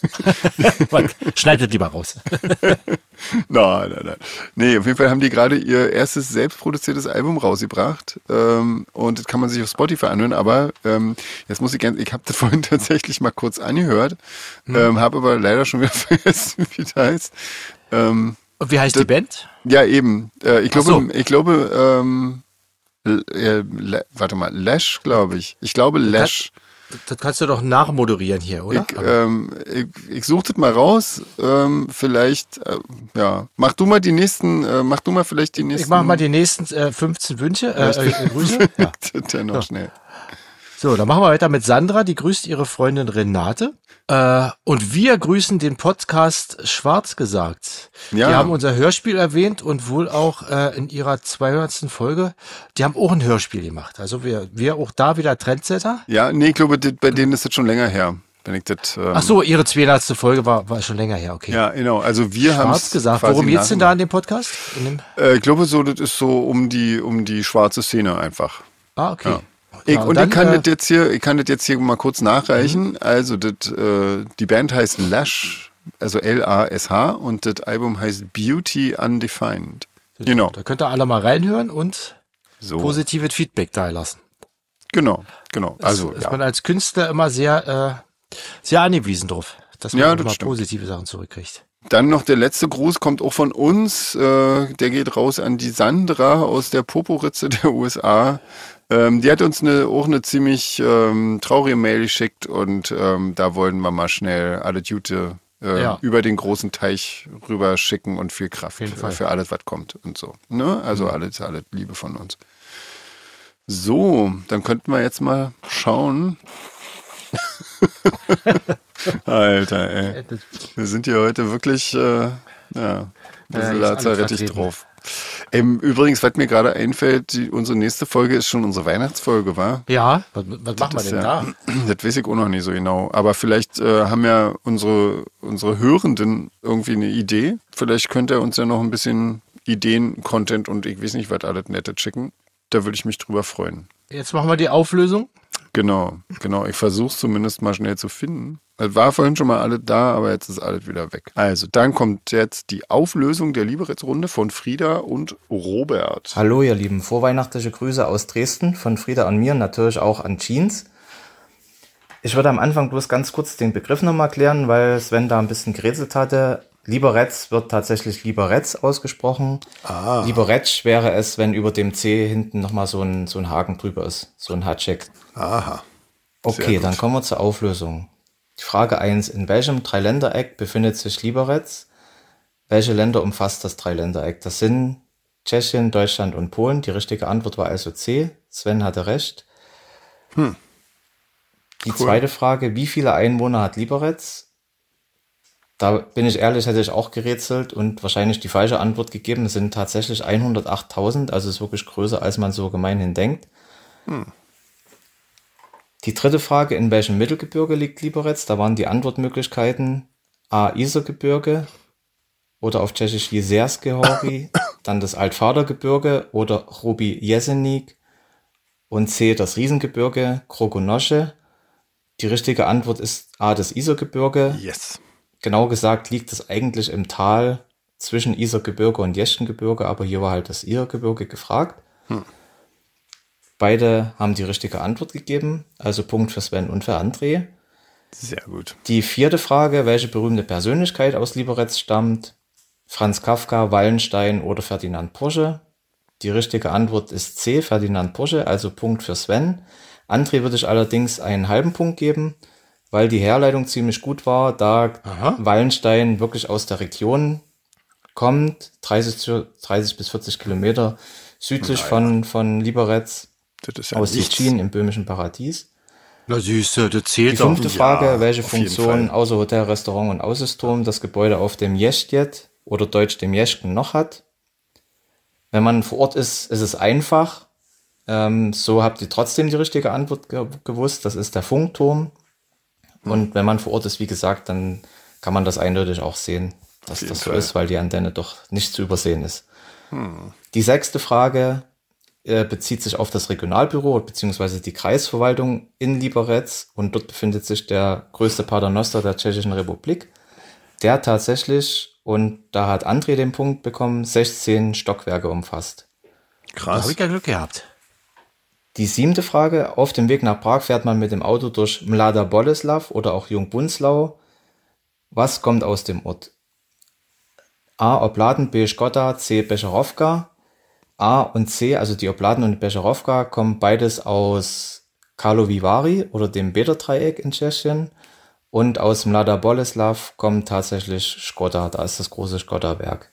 Schneidet lieber raus. Nein, nein, nein. Nee, auf jeden Fall haben die gerade ihr erstes selbstproduziertes Album rausgebracht. Ähm, und das kann man sich auf Spotify anhören. Aber ähm, jetzt muss ich gerne, ich habe das vorhin tatsächlich mal kurz angehört, hm. ähm, habe aber leider schon wieder vergessen, wie das heißt. Ähm, Und wie heißt das, die Band? Ja, eben. Äh, ich glaube, so. ich glaube, ähm, äh, Le, warte mal, Lash, glaube ich. Ich glaube, Lash. Das, das kannst du doch nachmoderieren hier, oder? Ich, ähm, ich, ich suche das mal raus. Ähm, vielleicht, äh, ja. Mach du mal die nächsten, äh, mach du mal vielleicht die nächsten. Ich mach mal die nächsten äh, fünfzehn Wünsche, äh, äh, Grüße. Ja. Dann noch ja. schnell. So, dann machen wir weiter mit Sandra, die grüßt ihre Freundin Renate. Äh, und wir grüßen den Podcast Schwarz gesagt. Ja. Die haben unser Hörspiel erwähnt und wohl auch äh, in ihrer zweihundertsten Folge. Die haben auch ein Hörspiel gemacht. Also wir, wir auch da wieder Trendsetter. Ja, nee, ich glaube, bei denen ist das schon länger her. Wenn ich das, ähm Ach so, ihre zweihundertste Folge war, war schon länger her, okay. Ja, genau. Also wir haben Schwarz gesagt. Worum geht's denn da in dem Podcast? In dem äh, ich glaube, so, das ist so um die, um die schwarze Szene einfach. Ah, okay. Ja. Ich, ja, und dann, ich kann äh, das jetzt hier, ich kann das jetzt hier mal kurz nachreichen. Mhm. Also das, äh, die Band heißt Lash, also L A S H, und das Album heißt Beauty Undefined. Genau. Da könnt ihr alle mal reinhören und so. positives Feedback da lassen. Genau, genau. Also ist, ist ja. man als Künstler immer sehr, äh, sehr angewiesen drauf, dass man ja, immer das positive Sachen zurückkriegt. Dann noch der letzte Gruß kommt auch von uns. Äh, der geht raus an die Sandra aus der Poporitze der U S A. Ähm, die hat uns eine, auch eine ziemlich ähm, traurige Mail geschickt und ähm, da wollten wir mal schnell alle Jute äh, ja. über den großen Teich rüber schicken und viel Kraft für, für alles, was kommt und so. Ne? Also mhm. alles, alles Liebe von uns. So, dann könnten wir jetzt mal schauen. Alter, ey. Wir sind hier heute wirklich, äh, ja, lazarettig drauf. Ähm, übrigens, was mir gerade einfällt, die, unsere nächste Folge ist schon unsere Weihnachtsfolge, war? Ja, was, was machen wir denn ja, da? Das weiß ich auch noch nicht so genau. Aber vielleicht äh, haben ja unsere, unsere Hörenden irgendwie eine Idee. Vielleicht könnt ihr uns ja noch ein bisschen Ideen, Content und ich weiß nicht, was alles Nettes schicken. Da würde ich mich drüber freuen. Jetzt machen wir die Auflösung. Genau, genau. Ich versuche es zumindest mal schnell zu finden. Es war vorhin schon mal alles da, aber jetzt ist alles wieder weg. Also, dann kommt jetzt die Auflösung der Lieberitz-Runde von Frieda und Robert. Hallo ihr Lieben, vorweihnachtliche Grüße aus Dresden von Frieda und mir, natürlich auch an Jeans. Ich würde am Anfang bloß ganz kurz den Begriff nochmal klären, weil Sven da ein bisschen gerätselt hatte. Lieberetz wird tatsächlich Lieberetz ausgesprochen. Ah. Lieberetsch wäre es, wenn über dem C hinten nochmal so ein, so ein Haken drüber ist, so ein Hatcheck. Aha. Okay, dann kommen wir zur Auflösung. Die Frage eins. In welchem Dreiländereck befindet sich Lieberetz? Welche Länder umfasst das Dreiländereck? Das sind Tschechien, Deutschland und Polen. Die richtige Antwort war also C. Sven hatte recht. Hm. Die cool. zweite Frage. Wie viele Einwohner hat Lieberetz? Da bin ich ehrlich, hätte ich auch gerätselt und wahrscheinlich die falsche Antwort gegeben. Es sind tatsächlich hundertachttausend, also ist wirklich größer, als man so gemeinhin denkt. Hm. Die dritte Frage, in welchem Mittelgebirge liegt Lieberetz? Da waren die Antwortmöglichkeiten A. Isergebirge oder auf Tschechisch Jezerskie Hory, dann das Altvatergebirge oder Hruby Jeseník und C. das Riesengebirge Krokonosche. Die richtige Antwort ist A. das Isergebirge. Yes. Genau gesagt liegt es eigentlich im Tal zwischen Isergebirge und Jeschkengebirge, aber hier war halt das Isergebirge gefragt. Hm. Beide haben die richtige Antwort gegeben, also Punkt für Sven und für André. Sehr gut. Die vierte Frage, welche berühmte Persönlichkeit aus Lieberetz stammt? Franz Kafka, Wallenstein oder Ferdinand Porsche? Die richtige Antwort ist C, Ferdinand Porsche, also Punkt für Sven. André würde ich allerdings einen halben Punkt geben, weil die Herleitung ziemlich gut war, da Aha. Wallenstein wirklich aus der Region kommt, dreißig bis vierzig Kilometer südlich naja. von, von Lieberetz. Ja aus Sitschin im böhmischen Paradies. Na süße, das zählt Die fünfte doch. Frage, ja, welche Funktion außer Hotel, Restaurant und Aussichtsturm das Gebäude auf dem Jeschket oder deutsch dem Jeschken noch hat? Wenn man vor Ort ist, ist es einfach. Ähm, so habt ihr trotzdem die richtige Antwort ge- gewusst. Das ist der Funkturm. Hm. Und wenn man vor Ort ist, wie gesagt, dann kann man das eindeutig auch sehen, dass das so ist, weil die Antenne doch nicht zu übersehen ist. Hm. Die sechste Frage bezieht sich auf das Regionalbüro bzw. die Kreisverwaltung in Lieberetz und dort befindet sich der größte Paternoster der Tschechischen Republik, der tatsächlich, und da hat André den Punkt bekommen, sechzehn Stockwerke umfasst. Krass. Da habe ich ja Glück gehabt. Die siebte Frage, auf dem Weg nach Prag fährt man mit dem Auto durch Mladá Boleslav oder auch Jungbunzlau. Was kommt aus dem Ort? A. Obladen, B. Škoda, C. Becherovka. A und C, also die Obladen und Becherovka, kommen beides aus Karlovy Vary oder dem Bäderdreieck in Tschechien. Und aus Mladá Boleslav kommt tatsächlich Škoda, da ist das große Škoda-Werk.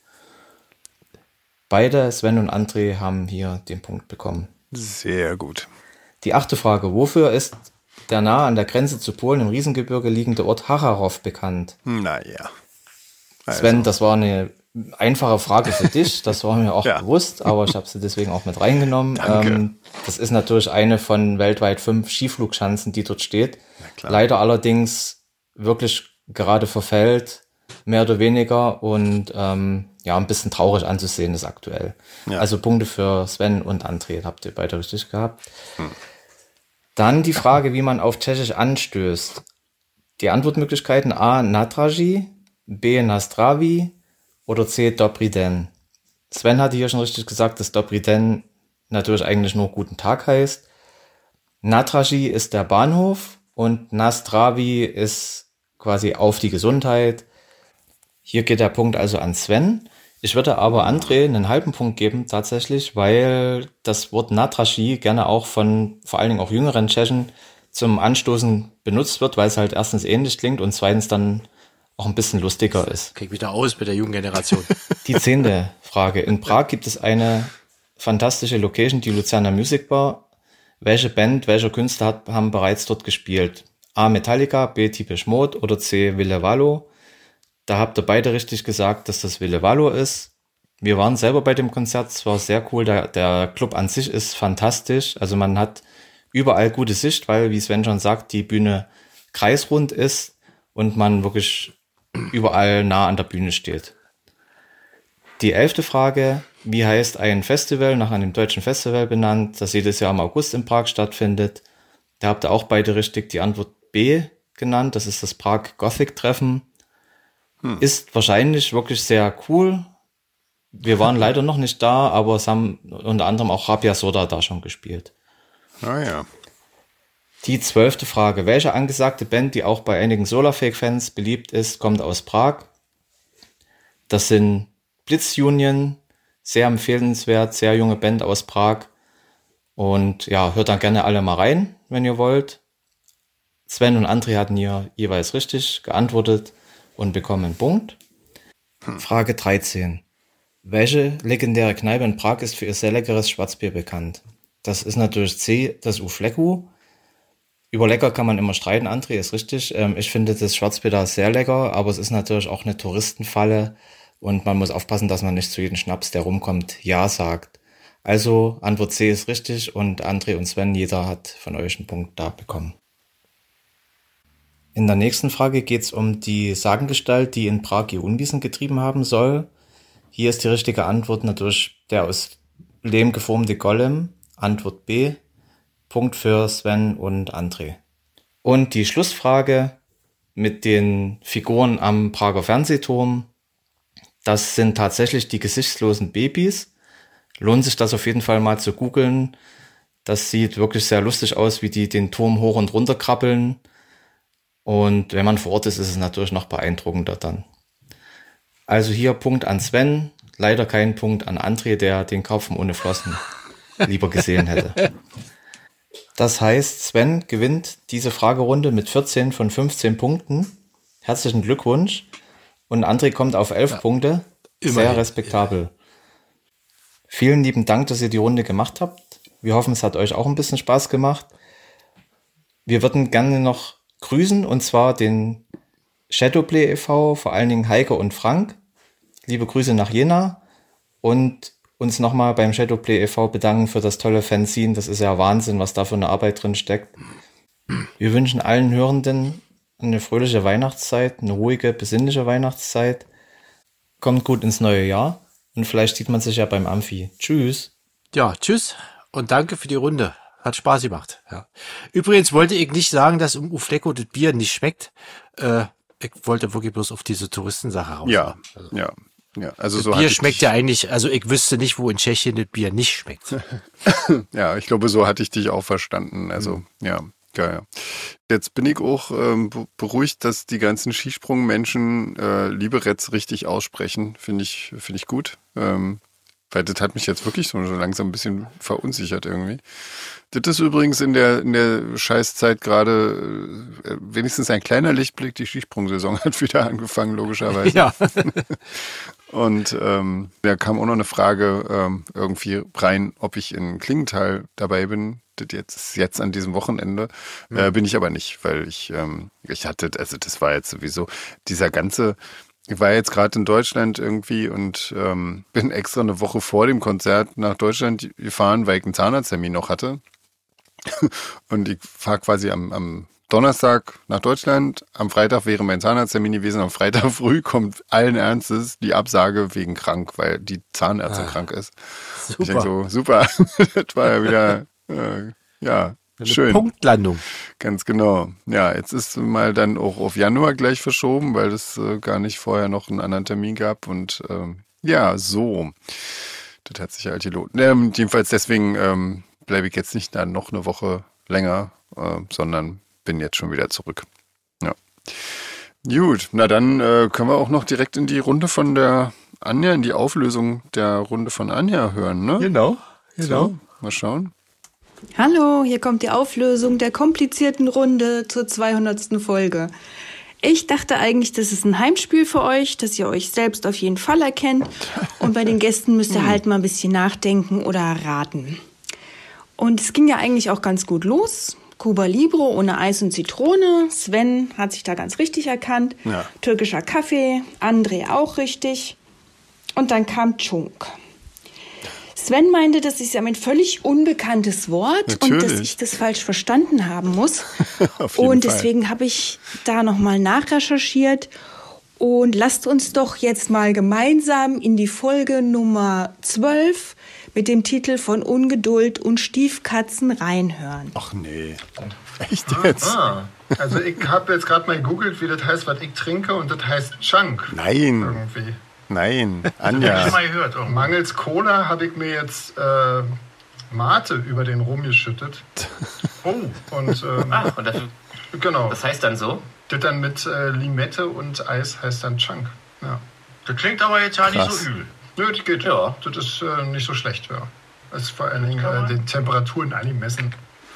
Beide, Sven und André, haben hier den Punkt bekommen. Sehr gut. Die achte Frage, wofür ist der nahe an der Grenze zu Polen im Riesengebirge liegende Ort Hacharow bekannt? Naja. Also. Sven, das war eine einfache Frage für dich, das war mir auch ja. bewusst, aber ich habe sie deswegen auch mit reingenommen. Ähm, das ist natürlich eine von weltweit fünf Skiflugschanzen, die dort steht. Leider allerdings wirklich gerade verfällt, mehr oder weniger, und ähm, ja, ein bisschen traurig anzusehen ist aktuell. Ja. Also Punkte für Sven und André, habt ihr beide richtig gehabt. Hm. Dann die Frage, wie man auf Tschechisch anstößt. Die Antwortmöglichkeiten A. Nadraji, B. Nastravi oder C. Dobrý den. Sven hatte hier schon richtig gesagt, dass Dobrý den natürlich eigentlich nur guten Tag heißt. Nadraji ist der Bahnhof und Nastravi ist quasi auf die Gesundheit. Hier geht der Punkt also an Sven. Ich würde aber André einen halben Punkt geben tatsächlich, weil das Wort Nadraji gerne auch von vor allen Dingen auch jüngeren Tschechen zum Anstoßen benutzt wird, weil es halt erstens ähnlich klingt und zweitens dann auch ein bisschen lustiger ist. Krieg wieder aus mit der jungen Generation. Die zehnte Frage. In Prag gibt es eine fantastische Location, die Luzerner Music Bar. Welche Band, welcher Künstler hat, haben bereits dort gespielt? A. Metallica, B. Depeche Mode oder C. Ville Valo? Da habt ihr beide richtig gesagt, dass das Ville Valo ist. Wir waren selber bei dem Konzert, es war sehr cool. Der, der Club an sich ist fantastisch. Also man hat überall gute Sicht, weil, wie Sven schon sagt, die Bühne kreisrund ist und man wirklich überall nah an der Bühne steht. Die elfte Frage, wie heißt ein Festival, nach einem deutschen Festival benannt, das jedes Jahr im August in Prag stattfindet? Da habt ihr auch beide richtig die Antwort B genannt, das ist das Prag Gothic Treffen. Hm. Ist wahrscheinlich wirklich sehr cool. Wir waren leider noch nicht da, aber es haben unter anderem auch Rabia Soda da schon gespielt. Ah ja. Die zwölfte Frage, welche angesagte Band, die auch bei einigen Solarfake-Fans beliebt ist, kommt aus Prag? Das sind Blitz Union, sehr empfehlenswert, sehr junge Band aus Prag. Und ja, hört da gerne alle mal rein, wenn ihr wollt. Sven und André hatten hier jeweils richtig geantwortet und bekommen einen Punkt. Hm. Frage dreizehn. Welche legendäre Kneipe in Prag ist für ihr sehr leckeres Schwarzbier bekannt? Das ist natürlich C, das U Fleku. Über lecker kann man immer streiten, André, ist richtig. Ähm, ich finde das Schwarzbier da sehr lecker, aber es ist natürlich auch eine Touristenfalle und man muss aufpassen, dass man nicht zu jedem Schnaps, der rumkommt, Ja sagt. Also Antwort C ist richtig und André und Sven, jeder hat von euch einen Punkt da bekommen. In der nächsten Frage geht es um die Sagengestalt, die in Prag ihr Unwesen getrieben haben soll. Hier ist die richtige Antwort natürlich der aus Lehm geformte Golem. Antwort B. Punkt für Sven und André. Und die Schlussfrage mit den Figuren am Prager Fernsehturm. Das sind tatsächlich die gesichtslosen Babys. Lohnt sich das auf jeden Fall mal zu googeln. Das sieht wirklich sehr lustig aus, wie die den Turm hoch und runter krabbeln. Und wenn man vor Ort ist, ist es natürlich noch beeindruckender dann. Also hier Punkt an Sven, leider kein Punkt an André, der den Karpfen ohne Flossen lieber gesehen hätte. Das heißt, Sven gewinnt diese Fragerunde mit vierzehn von fünfzehn Punkten. Herzlichen Glückwunsch. Und André kommt auf elf ja, Punkte. Sehr immerhin. Respektabel. Vielen lieben Dank, dass ihr die Runde gemacht habt. Wir hoffen, es hat euch auch ein bisschen Spaß gemacht. Wir würden gerne noch grüßen, und zwar den Shadowplay e V, vor allen Dingen Heike und Frank. Liebe Grüße nach Jena und uns nochmal beim Shadowplay e V bedanken für das tolle Fanzine. Das ist ja Wahnsinn, was da für eine Arbeit drin steckt. Wir wünschen allen Hörenden eine fröhliche Weihnachtszeit, eine ruhige, besinnliche Weihnachtszeit. Kommt gut ins neue Jahr und vielleicht sieht man sich ja beim Amphi. Tschüss. Ja, tschüss und danke für die Runde. Hat Spaß gemacht. Ja. Übrigens wollte ich nicht sagen, dass im Ufleco das Bier nicht schmeckt. Äh, ich wollte wirklich bloß auf diese Touristensache raus. Ja, also, ja, ja. Also das so Bier schmeckt ja eigentlich, also ich wüsste nicht, wo in Tschechien das Bier nicht schmeckt. Ja, ich glaube, so hatte ich dich auch verstanden. Also, mhm. ja. Ja, ja. Jetzt bin ich auch ähm, beruhigt, dass die ganzen Skisprungmenschen äh, Liberec richtig aussprechen. Finde ich, finde ich gut. Ähm, weil das hat mich jetzt wirklich so langsam ein bisschen verunsichert irgendwie. Das ist übrigens in der, in der Scheißzeit gerade äh, wenigstens ein kleiner Lichtblick. Die Skisprungsaison hat wieder angefangen, logischerweise. Ja. Und ähm, da kam auch noch eine Frage ähm, irgendwie rein, ob ich in Klingenthal dabei bin. Das jetzt, jetzt an diesem Wochenende äh, mhm. bin ich aber nicht, weil ich, ähm, ich hatte, also das war jetzt sowieso dieser ganze, ich war jetzt gerade in Deutschland irgendwie und ähm, bin extra eine Woche vor dem Konzert nach Deutschland gefahren, weil ich einen Zahnarzttermin noch hatte. Und ich fahre quasi am, am Donnerstag nach Deutschland. Am Freitag wäre mein Zahnarzttermin gewesen. Am Freitag früh kommt allen Ernstes die Absage wegen krank, weil die Zahnärztin ah, krank ist. Super. Ich denke so, super. Das war ja wieder, äh, ja, eine schön. Punktlandung. Ganz genau. Ja, jetzt ist mal dann auch auf Januar gleich verschoben, weil es äh, gar nicht vorher noch einen anderen Termin gab. Und ähm, ja, so. Das hat sich halt gelohnt. Ähm, jedenfalls deswegen ähm, bleibe ich jetzt nicht dann noch eine Woche länger, äh, sondern bin jetzt schon wieder zurück. Ja. Gut, na dann äh, können wir auch noch direkt in die Runde von der Anja, in die Auflösung der Runde von Anja hören, ne? Genau, genau. So, mal schauen. Hallo, hier kommt die Auflösung der komplizierten Runde zur zweihundertsten Folge. Ich dachte eigentlich, das ist ein Heimspiel für euch, dass ihr euch selbst auf jeden Fall erkennt. Und bei den Gästen müsst ihr halt mal ein bisschen nachdenken oder raten. Und es ging ja eigentlich auch ganz gut los. Cuba Libre ohne Eis und Zitrone. Sven hat sich da ganz richtig erkannt. Ja. Türkischer Kaffee, André auch richtig. Und dann kam Chunk. Sven meinte, das ist ja ein völlig unbekanntes Wort. Natürlich. Und dass ich das falsch verstanden haben muss. Auf jeden und deswegen habe ich da nochmal nachrecherchiert. Und lasst uns doch jetzt mal gemeinsam in die Folge Nummer zwölf mit dem Titel von Ungeduld und Stiefkatzen reinhören. Ach nee, echt jetzt? Ah, also ich habe jetzt gerade mal gegoogelt, wie das heißt, was ich trinke, und das heißt Chunk. Nein, irgendwie. Nein, Anja. Das habe ich mal gehört. Und mangels Cola habe ich mir jetzt äh, Mate über den Rum geschüttet. Oh, und, ähm, ah, und das, genau. Das heißt dann so? Das dann mit äh, Limette und Eis heißt dann Chunk. Ja. Das klingt aber jetzt ja nicht so übel. Nö, das geht. Ja. Das ist äh, nicht so schlecht. Ja. Das ist vor allen Dingen äh, die Temperaturen angemessen.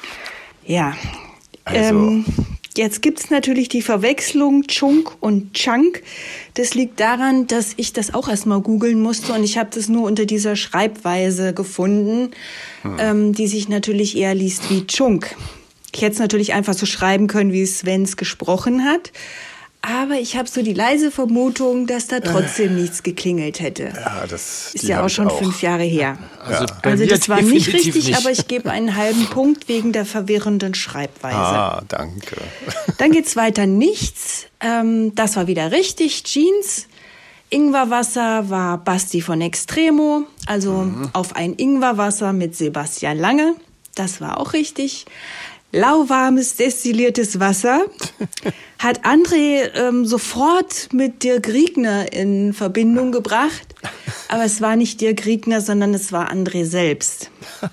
Ja. Also. Ähm, jetzt gibt es natürlich die Verwechslung Chunk und Chunk. Das liegt daran, dass ich das auch erstmal googeln musste und ich habe das nur unter dieser Schreibweise gefunden, hm. ähm, die sich natürlich eher liest wie Chunk. Ich hätte es natürlich einfach so schreiben können, wie Svens gesprochen hat. Aber ich habe so die leise Vermutung, dass da trotzdem äh, nichts geklingelt hätte. Ja, das ist ja auch schon auch. fünf Jahre her. Also, ja. also das war nicht richtig, nicht. aber ich gebe einen halben Punkt wegen der verwirrenden Schreibweise. Ah, danke. Dann geht's weiter. Nichts. Ähm, das war wieder richtig. Jeans. Ingwerwasser war Basti von Extremo. Also mhm. auf ein Ingwerwasser mit Sebastian Lange. Das war auch richtig. Lauwarmes, destilliertes Wasser hat André ähm, sofort mit Dirk Riegner in Verbindung gebracht. Aber es war nicht Dirk Riegner, sondern es war André selbst.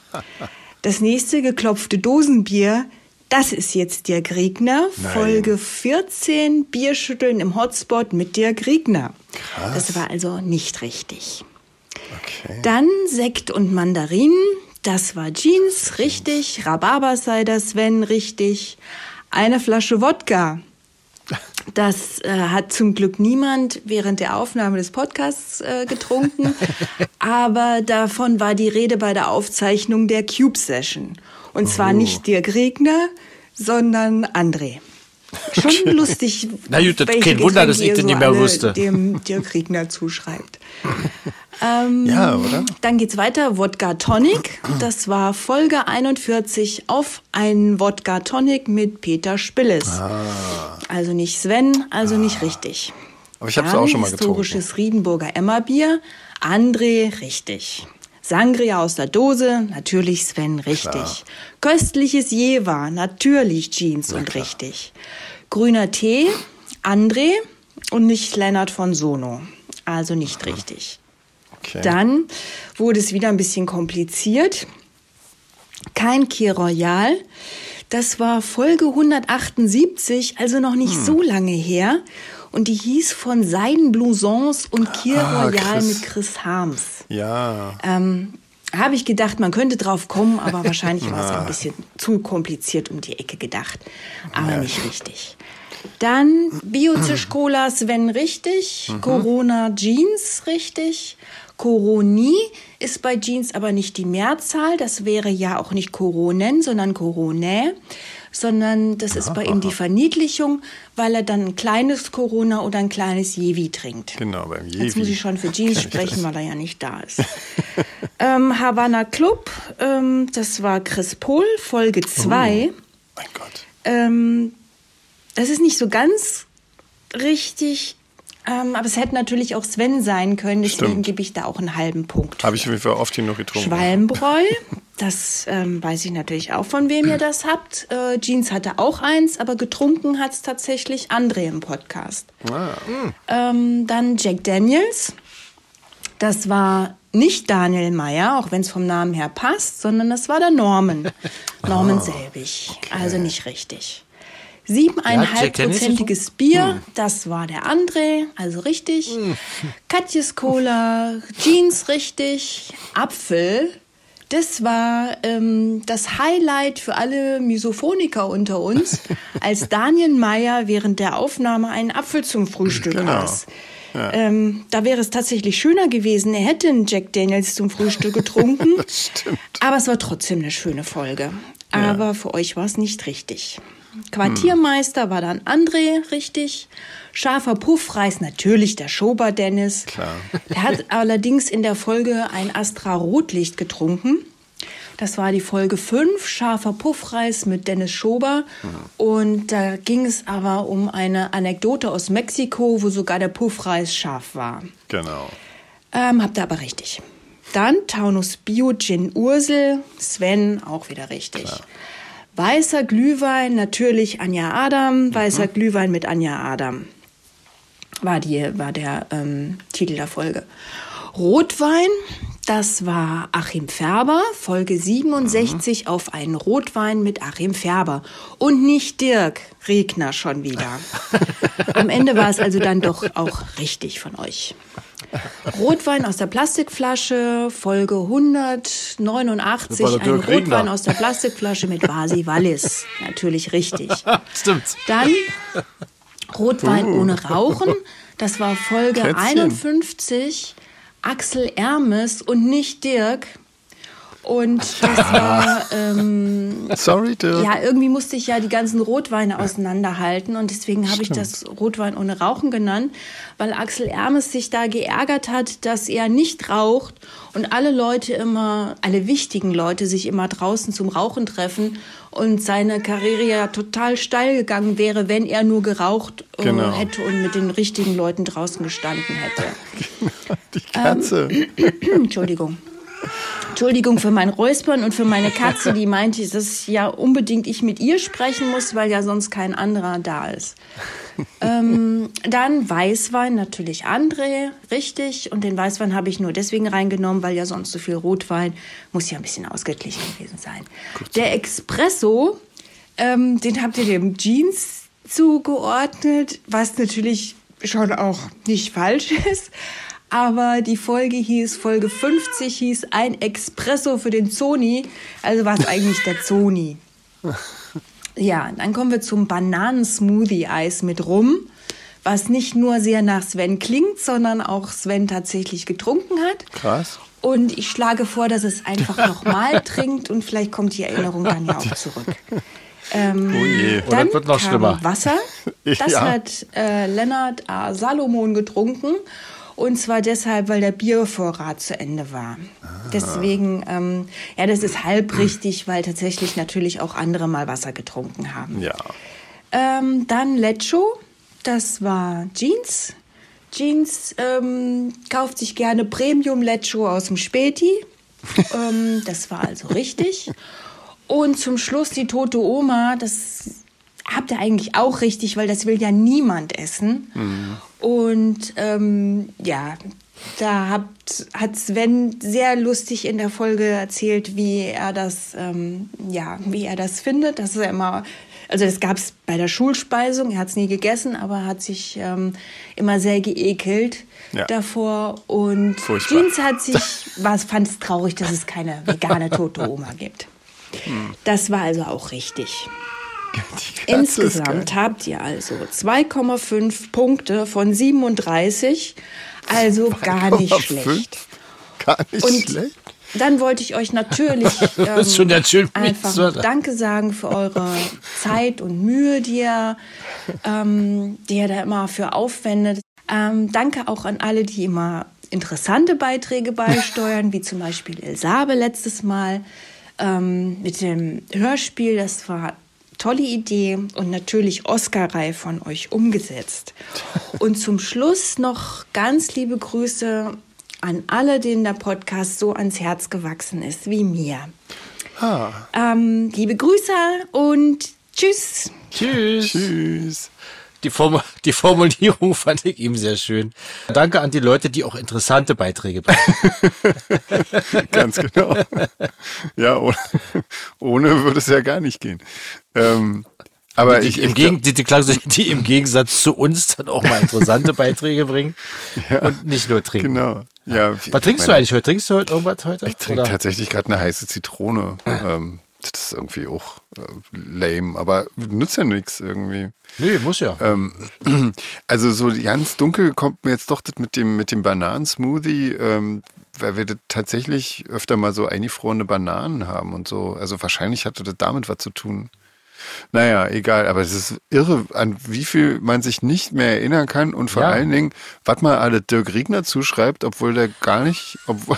Das nächste, geklopfte Dosenbier, das ist jetzt Dirk Riegner. Nein. Folge vierzehn, Bierschütteln im Hotspot mit Dirk Riegner. Krass. Das war also nicht richtig. Okay. Dann Sekt und Mandarinen. Das war Jeans, richtig. Rhabarber-Cider, Sven, richtig. Eine Flasche Wodka. Das äh, hat zum Glück niemand während der Aufnahme des Podcasts äh, getrunken. Aber davon war die Rede bei der Aufzeichnung der Cube-Session. Und zwar oh. nicht Dirk Riegner, sondern André. Schon lustig, Na gut, das kein Wunder, dass ich das nicht mehr wusste. Dem Dirk Riegner zuschreibt. Ähm, ja, oder? Dann geht's weiter. Wodka Tonic. Das war Folge einundvierzig auf einen Wodka Tonic mit Peter Spilles. Ah. Also nicht Sven, also ah. nicht richtig. Aber ich habe es auch schon mal getrunken. Historisches Riedenburger Emmerbier. André, richtig. Sangria aus der Dose, natürlich Sven, richtig. Klar. Köstliches Jever, natürlich Jeans Na und klar. richtig. Grüner Tee, André und nicht Lennart von Sono, also nicht mhm. richtig. Okay. Dann wurde es wieder ein bisschen kompliziert. Kein Kir Royal. Das war Folge hundertachtundsiebzig, also noch nicht hm. so lange her. Und die hieß von Seidenblousons und Kir ah, Royal Chris. mit Chris Harms. Ja. Ähm, habe ich gedacht, man könnte drauf kommen, aber wahrscheinlich war es ein bisschen zu kompliziert um die Ecke gedacht. Aber ja. nicht richtig. Dann Biozisch-Cola Sven richtig, mhm. Corona Jeans richtig, Coroni ist bei Jeans aber nicht die Mehrzahl, das wäre ja auch nicht Coronen, sondern Corone, sondern das ist bei ihm die Verniedlichung, weil er dann ein kleines Corona oder ein kleines Jevi trinkt. Genau, beim Jevi. Jetzt muss ich schon für Jeans sprechen, weil er ja nicht da ist. ähm, Havana Club, ähm, das war Chris Pohl, Folge zwei. Oh, mein Gott. Ähm, das ist nicht so ganz richtig, ähm, aber es hätte natürlich auch Sven sein können, deswegen Stimmt. gebe ich da auch einen halben Punkt. Habe ich auf jeden Fall oft genug getrunken. Schwalmbräu, das ähm, weiß ich natürlich auch, von wem ihr das habt. Äh, Jeans hatte auch eins, aber getrunken hat es tatsächlich André im Podcast. Ah. Ähm, dann Jack Daniels, das war nicht Daniel Meyer, auch wenn es vom Namen her passt, sondern das war der Norman. Norman ah, Selbig, okay. Also nicht richtig. Siebeneinhalbprozentiges ja, Bier, hm. das war der André, also richtig. Hm. Katjes Cola, Jeans richtig. Apfel, das war ähm, das Highlight für alle Misophoniker unter uns, als Daniel Meyer während der Aufnahme einen Apfel zum Frühstück genau. aß. Ja. Ähm, da wäre es tatsächlich schöner gewesen, er hätte einen Jack Daniels zum Frühstück getrunken. Das stimmt. Aber es war trotzdem eine schöne Folge. Aber ja. für euch war es nicht richtig. Quartiermeister hm. war dann André, richtig. Scharfer Puffreis, natürlich der Schober Dennis. Klar. Er hat allerdings in der Folge ein Astra Rotlicht getrunken. Das war die Folge fünf, Scharfer Puffreis mit Dennis Schober. Mhm. Und da ging es aber um eine Anekdote aus Mexiko, wo sogar der Puffreis scharf war. Genau. Ähm, habt ihr aber richtig. Dann Taunus Bio Gin Ursel, Sven auch wieder richtig. Klar. Weißer Glühwein, natürlich Anja Adam. Weißer mhm. Glühwein mit Anja Adam. War, die, war der ähm, Titel der Folge. Rotwein, das war Achim Färber, Folge siebenundsechzig mhm. auf einen Rotwein mit Achim Färber. Und nicht Dirk Regner schon wieder. Am Ende war es also dann doch auch richtig von euch. Rotwein aus der Plastikflasche, Folge hundertneunundachtzig, ein Rotwein Regner. Aus der Plastikflasche mit Vasi Wallis. Natürlich richtig. Stimmt. Dann Rotwein uh. ohne Rauchen, das war Folge Kätzchen. einundfünfzig. Axel Ermes und nicht Dirk. Und das war... Ähm, Sorry, Dirk. Ja, irgendwie musste ich ja die ganzen Rotweine auseinanderhalten. Und deswegen habe ich das Rotwein ohne Rauchen genannt, weil Axel Ermes sich da geärgert hat, dass er nicht raucht und alle Leute immer, alle wichtigen Leute sich immer draußen zum Rauchen treffen und seine Karriere ja total steil gegangen wäre, wenn er nur geraucht äh, genau. hätte und mit den richtigen Leuten draußen gestanden hätte. Genau, die Katze. Ähm, Entschuldigung. Entschuldigung für mein Räuspern und für meine Katze, die meinte, dass ja unbedingt ich mit ihr sprechen muss, weil ja sonst kein anderer da ist. ähm, dann Weißwein, natürlich André, richtig. Und den Weißwein habe ich nur deswegen reingenommen, weil ja sonst so viel Rotwein muss ja ein bisschen ausgeglichen gewesen sein. Gut. Der Espresso, ähm, den habt ihr dem Jeans zugeordnet, was natürlich schon auch nicht falsch ist. Aber die Folge hieß, Folge fünfzig hieß ein Espresso für den Zoni. Also war es eigentlich der Zoni. Ja, dann kommen wir zum Bananen-Smoothie-Eis mit Rum, was nicht nur sehr nach Sven klingt, sondern auch Sven tatsächlich getrunken hat. Krass. Und ich schlage vor, dass es einfach nochmal trinkt und vielleicht kommt die Erinnerung dann ja auch zurück. Ähm, oh je. Dann Oder wird noch kam schlimmer. Wasser. Das ja. hat äh, Lennart A. Salomon getrunken. Und zwar deshalb, weil der Biervorrat zu Ende war. Ah. Deswegen, ähm, ja, das ist halb richtig, weil tatsächlich natürlich auch andere mal Wasser getrunken haben. Ja. Ähm, dann Lecho, das war Jeans. Jeans ähm, kauft sich gerne Premium Lecho aus dem Späti. ähm, das war also richtig. Und zum Schluss die tote Oma, das habt ihr eigentlich auch richtig, weil das will ja niemand essen. Mhm. Und ähm, ja, da hat, hat Sven sehr lustig in der Folge erzählt, wie er das, ähm, ja, wie er das findet. Das ist ja immer, also das gab es bei der Schulspeisung. Er hat es nie gegessen, aber hat sich ähm, immer sehr geekelt ja. davor. Und Furchtbar. Jeans hat sich, fand es traurig, dass es keine vegane tote Oma gibt. Hm. Das war also auch richtig. Insgesamt habt ihr also zwei Komma fünf Punkte von siebenunddreißig, also gar nicht schlecht. Gar nicht Und schlecht. Dann wollte ich euch natürlich ähm, das ist schon ganz schön einfach Danke sagen für eure Zeit und Mühe, die ihr, ähm, die ihr da immer für aufwendet. Ähm, danke auch an alle, die immer interessante Beiträge beisteuern, wie zum Beispiel Elsabe letztes Mal ähm, mit dem Hörspiel. Das war tolle Idee und natürlich Oscar-Reihe von euch umgesetzt. Und zum Schluss noch ganz liebe Grüße an alle, denen der Podcast so ans Herz gewachsen ist wie mir. Ah. Ähm, liebe Grüße und tschüss. Tschüss. Tschüss. Die, Form- die Formulierung fand ich ihm sehr schön. Danke an die Leute, die auch interessante Beiträge bringen. Ganz genau. Ja, ohne, ohne würde es ja gar nicht gehen. Ähm, aber die, ich, im ich Gegen, die, die, die im Gegensatz zu uns dann auch mal interessante Beiträge bringen ja, und nicht nur trinken. Genau. Ja, Was trinkst meine, du eigentlich heute? Trinkst du heute irgendwas heute? Ich trinke tatsächlich gerade eine heiße Zitrone. ähm, Das ist irgendwie auch äh, lame, aber nützt ja nichts irgendwie. Nee, muss ja. Ähm, also so ganz dunkel kommt mir jetzt doch das mit dem, mit dem Bananensmoothie, ähm, weil wir das tatsächlich öfter mal so eingefrorene Bananen haben und so. Also wahrscheinlich hatte das damit was zu tun. Naja, egal, aber es ist irre, an wie viel man sich nicht mehr erinnern kann und vor Ja. allen Dingen, was man alle Dirk Riegner zuschreibt, obwohl der gar nicht, obwohl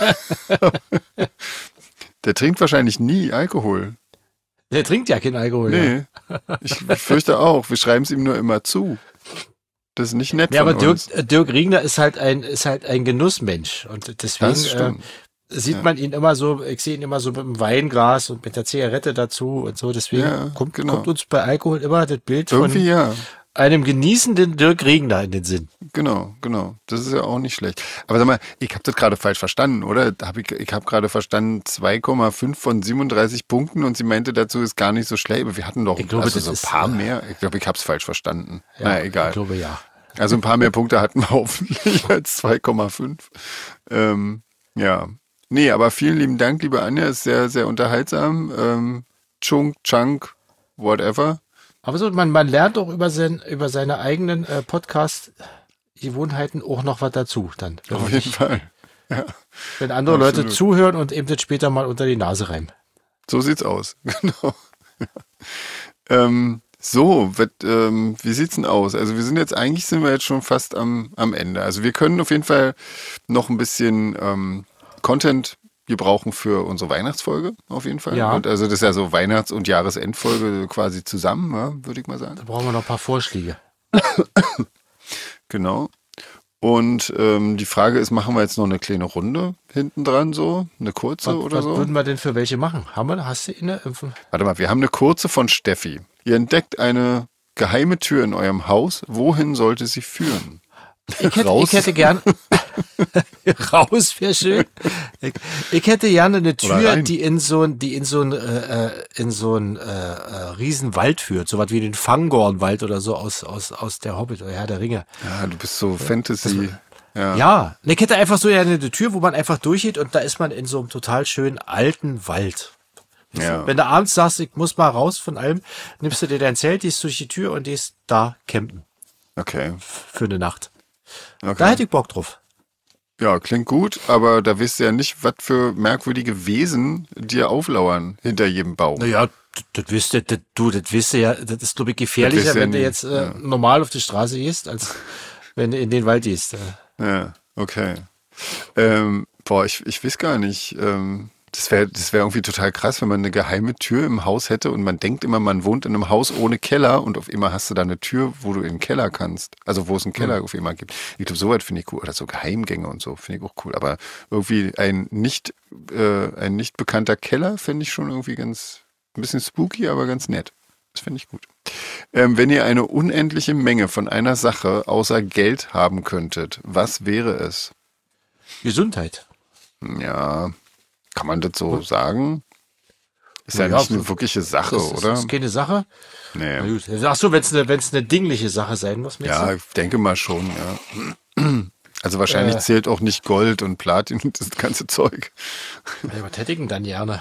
der trinkt wahrscheinlich nie Alkohol. Der trinkt ja keinen Alkohol. Nee, ich fürchte auch, wir schreiben es ihm nur immer zu. Das ist nicht nett Ja, von aber Dirk, uns. Dirk Riegner ist halt ein, ist halt ein Genussmensch. Und deswegen Das äh, stimmt. sieht Ja. man ihn immer so, ich sehe ihn immer so mit dem Weinglas und mit der Zigarette dazu und so. Deswegen Ja, kommt, genau. kommt uns bei Alkohol immer das Bild Irgendwie von ja. einem genießenden Dirk Riegner in den Sinn. Genau, genau. Das ist ja auch nicht schlecht. Aber sag mal, ich habe das gerade falsch verstanden, oder? Hab ich ich habe gerade verstanden zwei Komma fünf von siebenunddreißig Punkten und sie meinte dazu ist gar nicht so schlecht. Aber wir hatten doch Ich glaube, also das so ein ist, paar äh, mehr. Ich glaube, ich habe es falsch verstanden. Ja, naja, egal. Ich glaube ja. Also ein paar mehr Punkte hatten wir hoffentlich als zwei Komma fünf. Ähm, ja. Nee, aber vielen lieben Dank, liebe Anja. Ist sehr, sehr unterhaltsam. Ähm, Chunk, Chunk, whatever. Aber so, man, man lernt auch über, sein, über seine eigenen äh, Podcast-Gewohnheiten auch noch was dazu. Dann, wenn, Auf man jeden sich, Fall. Ja, wenn andere Absolut. Leute zuhören und eben das später mal unter die Nase reiben. so sieht's aus. Genau. ähm, so, wat, ähm, wie sieht's denn aus? Also wir sind jetzt, eigentlich sind wir jetzt schon fast am, am Ende. Also wir können auf jeden Fall noch ein bisschen ähm, Content gebrauchen für unsere Weihnachtsfolge, auf jeden Fall. Ja. Und also das ist ja so Weihnachts- und Jahresendfolge quasi zusammen, ja, würde ich mal sagen. Da brauchen wir noch ein paar Vorschläge. Genau. Und ähm, die Frage ist, machen wir jetzt noch eine kleine Runde hinten dran so? Eine kurze Was, oder was so? würden wir denn für welche machen? Haben wir, hast du eine? Warte mal, wir haben eine kurze von Steffi. Ihr entdeckt eine geheime Tür in eurem Haus. Wohin sollte sie führen? Ich hätte, Raus? ich hätte gern raus wäre schön. Ich, ich hätte gerne eine Oder Tür, rein. die in so ein, die in so ein, äh, äh, in so ein äh, äh, Riesenwald führt, so was wie den Fangornwald oder so aus aus aus der Hobbit oder Herr der Ringe. Ja, du bist so Fantasy. Ja. Ja, ich hätte einfach so eine, eine Tür, wo man einfach durchgeht und da ist man in so einem total schönen alten Wald. Ja. Wenn du abends sagst, ich muss mal raus von allem, nimmst du dir dein Zelt, gehst durch die Tür und gehst da campen Okay. für eine Nacht. Da okay. hätte ich Bock drauf. Ja, klingt gut, aber da wisst ihr ja nicht, was für merkwürdige Wesen dir auflauern hinter jedem Baum. Naja, das, das wisst ihr, das, du, das wisst ihr ja, das ist, glaube ich, gefährlicher, wisst ihr wenn du nie. jetzt äh, Ja. normal auf die Straße gehst, als wenn du in den Wald gehst. Ja, okay. Ähm, boah, ich, ich weiß gar nicht. Ähm, das wäre das wär irgendwie total krass, wenn man eine geheime Tür im Haus hätte und man denkt immer, man wohnt in einem Haus ohne Keller und auf einmal hast du da eine Tür, wo du in den Keller kannst. Also wo es einen Keller auf einmal gibt. Ich glaube, soweit finde ich cool. Oder so Geheimgänge und so finde ich auch cool. Aber irgendwie ein nicht, äh, ein nicht bekannter Keller finde ich schon irgendwie ganz, ein bisschen spooky, aber ganz nett. Das finde ich gut. Ähm, wenn ihr eine unendliche Menge von einer Sache außer Geld haben könntet, was wäre es? Gesundheit. Ja, kann man das so sagen? Ist ja, Ja, nicht eine so- wirkliche Sache, Das ist, oder? das ist keine Sache. Nee. Na gut. Ach so, wenn es eine, wenn's eine dingliche Sache sein muss. meinst Ja, du? ich denke mal schon, ja. Also wahrscheinlich Äh. zählt auch nicht Gold und Platin und das ganze Zeug. Ja, was hätte ich denn dann gerne?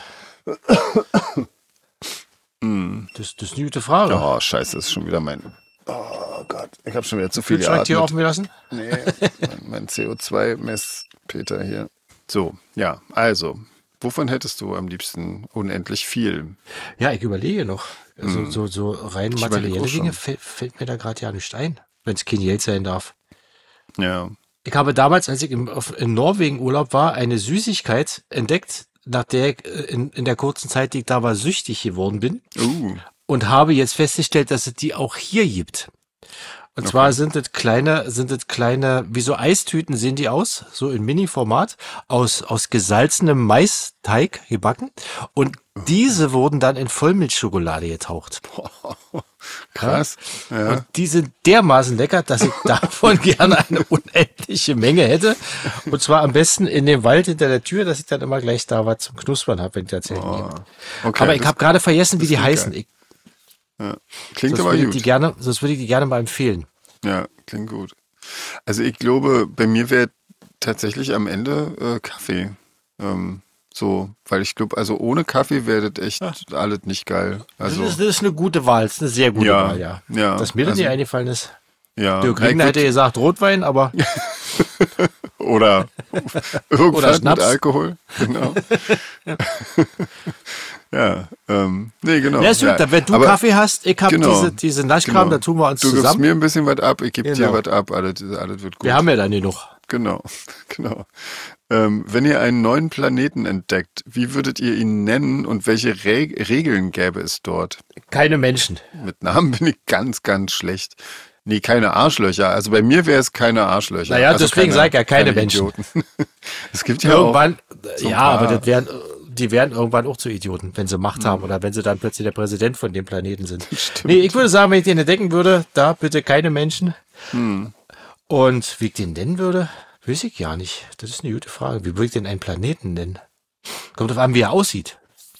Das, das ist eine gute Frage. Oh, scheiße, das ist schon wieder mein... Oh Gott, ich habe schon wieder zu viel Kühlschrank hier geatmet. offen gelassen? Nee, mein, mein C O zwei Messpeter hier. So, ja, also, wovon hättest du am liebsten unendlich viel? Ja, ich überlege noch. Also, so, so rein Ich materielle überlege auch Dinge schon. fällt, fällt mir da gerade ja nicht ein, wenn es kein Geld sein darf. Ja, Ich habe damals, als ich im, auf, in Norwegen Urlaub war, eine Süßigkeit entdeckt, nach der ich äh, in, in der kurzen Zeit, die ich da war, süchtig geworden bin. uh, Und habe jetzt festgestellt, dass es die auch hier gibt. Und zwar sind das kleine, sind das kleine, wie so Eistüten sehen die aus, so in Mini-Format, aus, aus gesalzenem Maisteig gebacken. Und diese wurden dann in Vollmilchschokolade getaucht. krass. Ja. Und die sind dermaßen lecker, dass ich davon gerne eine unendliche Menge hätte. Und zwar am besten in dem Wald hinter der Tür, dass ich dann immer gleich da was zum Knuspern habe, wenn ich erzählen Oh, gehe. okay, Aber ich das- habe gerade vergessen, wie die klingt heißen. geil. Ich, ja. Klingt sonst aber würde ich die gut. gerne, sonst würde ich die gerne mal empfehlen. Ja, klingt gut. Also ich glaube, bei mir wäre tatsächlich am Ende äh, Kaffee. Ähm, So, weil ich glaube, also ohne Kaffee wäre das echt ja. alles nicht geil. Also, das, ist, das ist eine gute Wahl, das ist eine sehr gute ja, Wahl, ja. ja. Dass mir das also, nicht eingefallen ist. Ja. Dirk Regner hätte gesagt Rotwein, aber... Oder irgendwas Oder Schnaps. mit Alkohol. Genau. ja, ähm, nee, genau. Ja, ist gut, ja. Wenn du aber, Kaffee hast, ich habe genau, diese, diese Naschkram, genau. da tun wir uns du zusammen. Du gibst mir ein bisschen was ab, ich gebe genau. dir was ab, alles, alles wird gut. Wir haben ja dann genug. Genau, genau. Ähm, wenn ihr einen neuen Planeten entdeckt, wie würdet ihr ihn nennen und welche Re Regeln gäbe es dort? Keine Menschen. Mit Namen bin ich ganz, ganz schlecht. Nee, keine Arschlöcher. Also bei mir wäre es keine Arschlöcher. Naja, also deswegen sage ich ja keine, keine Menschen. Idioten. Es gibt ja irgendwann, auch so ja, aber das wären, die werden irgendwann auch zu Idioten, wenn sie Macht mhm. haben oder wenn sie dann plötzlich der Präsident von dem Planeten sind. Stimmt. Nee, ich würde sagen, wenn ich den entdecken würde, da bitte keine Menschen. Mhm. Und wie ich den nennen würde, weiß ich gar nicht. Das ist eine gute Frage. Wie würde ich denn einen Planeten nennen? Kommt drauf an, wie er aussieht.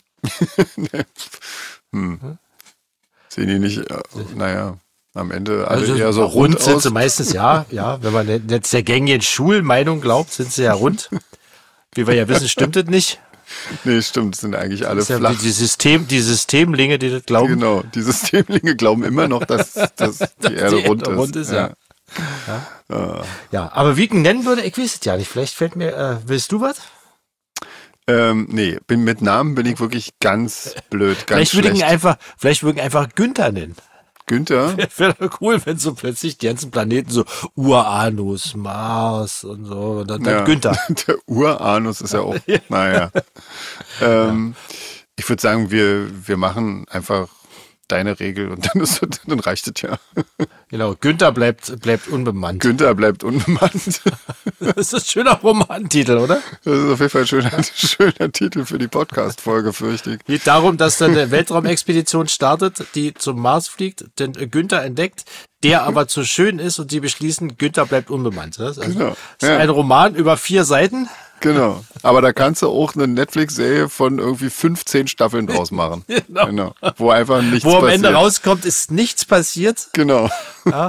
hm. Hm? Sehen die nicht, äh, naja, am Ende alle also eher so rund, rund sind aus. sie meistens, ja, ja. Wenn man jetzt der gängigen Schulmeinung glaubt, sind sie ja rund. Wie wir ja wissen, stimmt das nicht. Nee, stimmt, sind eigentlich alle ja flach. Die, System, die Systemlinge, die das glauben. Genau, die Systemlinge glauben immer noch, dass, dass die Erde die rund ist. Rund ist ja. Ja. Ja. Uh. ja, aber wie ich ihn nennen würde, ich weiß es ja nicht. Vielleicht fällt mir, äh, willst du was? Ähm, nee, bin, mit Namen bin ich wirklich ganz blöd, ganz vielleicht würde schlecht. Ich ihn einfach, vielleicht würde ich ihn einfach Günther nennen. Günther? Wäre doch cool, wenn so plötzlich die ganzen Planeten so Uranus, Mars und so, und dann, dann ja, Günther. Der Uranus ist ja auch, naja. ähm, ich würde sagen, wir, wir machen einfach deine Regel und dann, ist, dann reicht es ja. Genau, Günther bleibt, bleibt unbemannt. Günther bleibt unbemannt. Das ist ein schöner Romantitel, oder? Das ist auf jeden Fall ein schöner, schöner Titel für die Podcast-Folge, fürchte ich. Geht darum, dass dann eine Weltraumexpedition startet, die zum Mars fliegt, den Günther entdeckt, der aber zu schön ist und sie beschließen, Günther bleibt unbemannt. Das ist, also, genau. das ist ja. ein Roman über vier Seiten. Genau. Aber da kannst du auch eine Netflix-Serie von irgendwie fünfzehn Staffeln draus machen. Genau. genau. Wo einfach nichts passiert. Wo am passiert. Ende rauskommt, ist nichts passiert. Genau. Ja.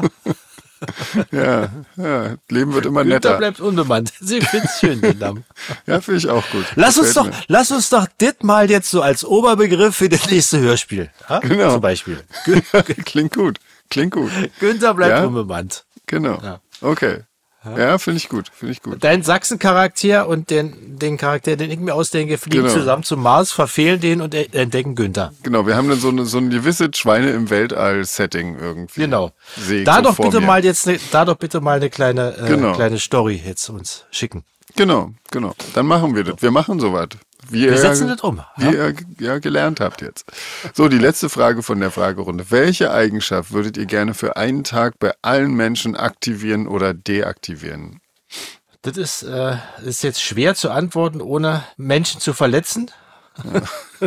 ja, ja. Leben wird immer netter. Günther bleibt unbemannt. Sie finden es schön, den Namen. Ja, finde ich auch gut. Lass uns, doch, lass uns doch das mal jetzt so als Oberbegriff für das nächste Hörspiel. Ja? Genau. Zum Beispiel. Klingt gut. Klingt gut. Günther bleibt ja? unbemannt. Genau. Ja. Okay. Ja, finde ich gut, finde ich gut. Dein Sachsen-Charakter und den, den Charakter, den ich mir ausdenke, fliegen genau. zusammen zum Mars, verfehlen den und entdecken Günther. Genau, wir haben dann so, eine, so ein gewisses Schweine im Weltall-Setting irgendwie. Genau. Da so doch bitte mir. mal jetzt, ne, da doch bitte mal eine kleine, äh, genau. kleine Story jetzt uns schicken. Genau, genau. Dann machen wir das. Wir machen sowas. Wie wir ihr, setzen das um. Wie ja? ihr ja, gelernt habt jetzt. So, die letzte Frage von der Fragerunde. Welche Eigenschaft würdet ihr gerne für einen Tag bei allen Menschen aktivieren oder deaktivieren? Das ist, äh, ist jetzt schwer zu antworten, ohne Menschen zu verletzen. Ja.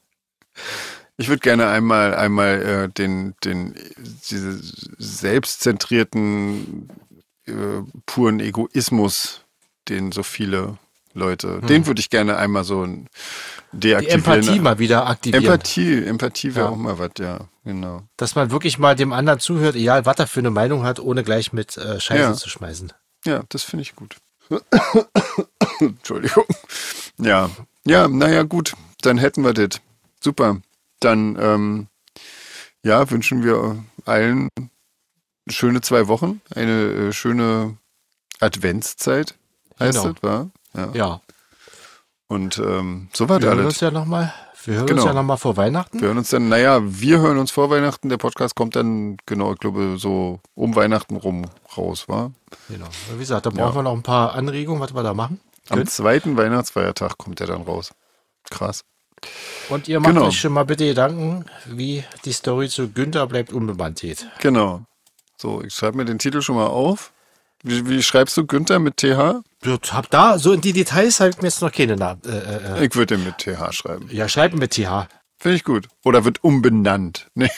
Ich würde gerne einmal, einmal äh, den, den, diese selbstzentrierten, äh, puren Egoismus, den so viele Leute, hm. den würde ich gerne einmal so deaktivieren. Die Empathie mal wieder aktivieren. Empathie, Empathie wäre ja. auch mal was, ja, genau. Dass man wirklich mal dem anderen zuhört, egal was er für eine Meinung hat, ohne gleich mit äh, Scheiße ja. zu schmeißen. Ja, das finde ich gut. Entschuldigung. Ja, ja, naja, gut, dann hätten wir das. Super. Dann, ähm, ja, wünschen wir allen schöne zwei Wochen, eine äh, schöne Adventszeit, heißt genau. das, wa? Ja. ja. Und ähm, so war das. Wir hören uns ja nochmal. Wir hören genau. uns ja nochmal vor Weihnachten. Wir hören uns dann, naja, wir hören uns vor Weihnachten. Der Podcast kommt dann, genau, ich glaube, so um Weihnachten rum raus, wa? Genau. Wie gesagt, da brauchen ja. wir noch ein paar Anregungen, was wir da machen. Am Können. zweiten Weihnachtsfeiertag kommt der dann raus. Krass. Und ihr macht genau. euch schon mal bitte Gedanken, wie die Story zu Günther bleibt unbemannt geht. Genau. So, ich schreibe mir den Titel schon mal auf. Wie, wie schreibst du Günther mit T H? Ich hab da, so in die Details habe ich mir jetzt noch keine Namen. Äh, äh. Ich würde den mit T H schreiben. Ja, schreiben mit T H. Finde ich gut. Oder wird umbenannt. Nee,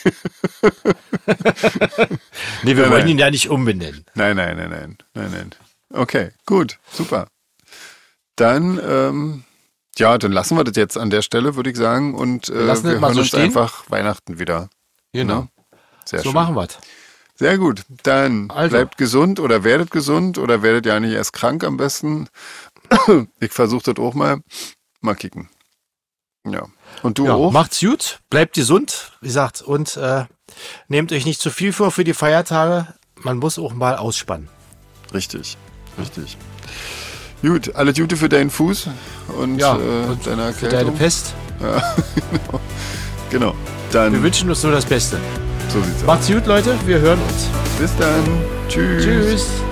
nee wir nein, wollen nein. ihn ja nicht umbenennen. Nein, nein, nein, nein, nein, nein. Okay, gut, super. Dann, ähm, ja, dann lassen wir das jetzt an der Stelle, würde ich sagen. Und äh, wir, wir hören so uns stehen. einfach Weihnachten wieder. Genau. Ja? Sehr so schön. machen wir es. Sehr gut. Dann also. bleibt gesund oder werdet gesund oder werdet ja nicht erst krank am besten. Ich versuche das auch mal. Mal kicken. Ja. Und du ja, auch? Macht's gut, bleibt gesund, wie gesagt, und äh, nehmt euch nicht zu viel vor für die Feiertage. Man muss auch mal ausspannen. Richtig, richtig. Gut, alles Gute für deinen Fuß und, ja, äh, und deine Erkältung. für deine Pest. Ja, genau. Genau. Dann wir wünschen uns nur das Beste. So sieht's aus. Macht's gut, Leute. Wir hören uns. Bis dann. Tschüss. Tschüss.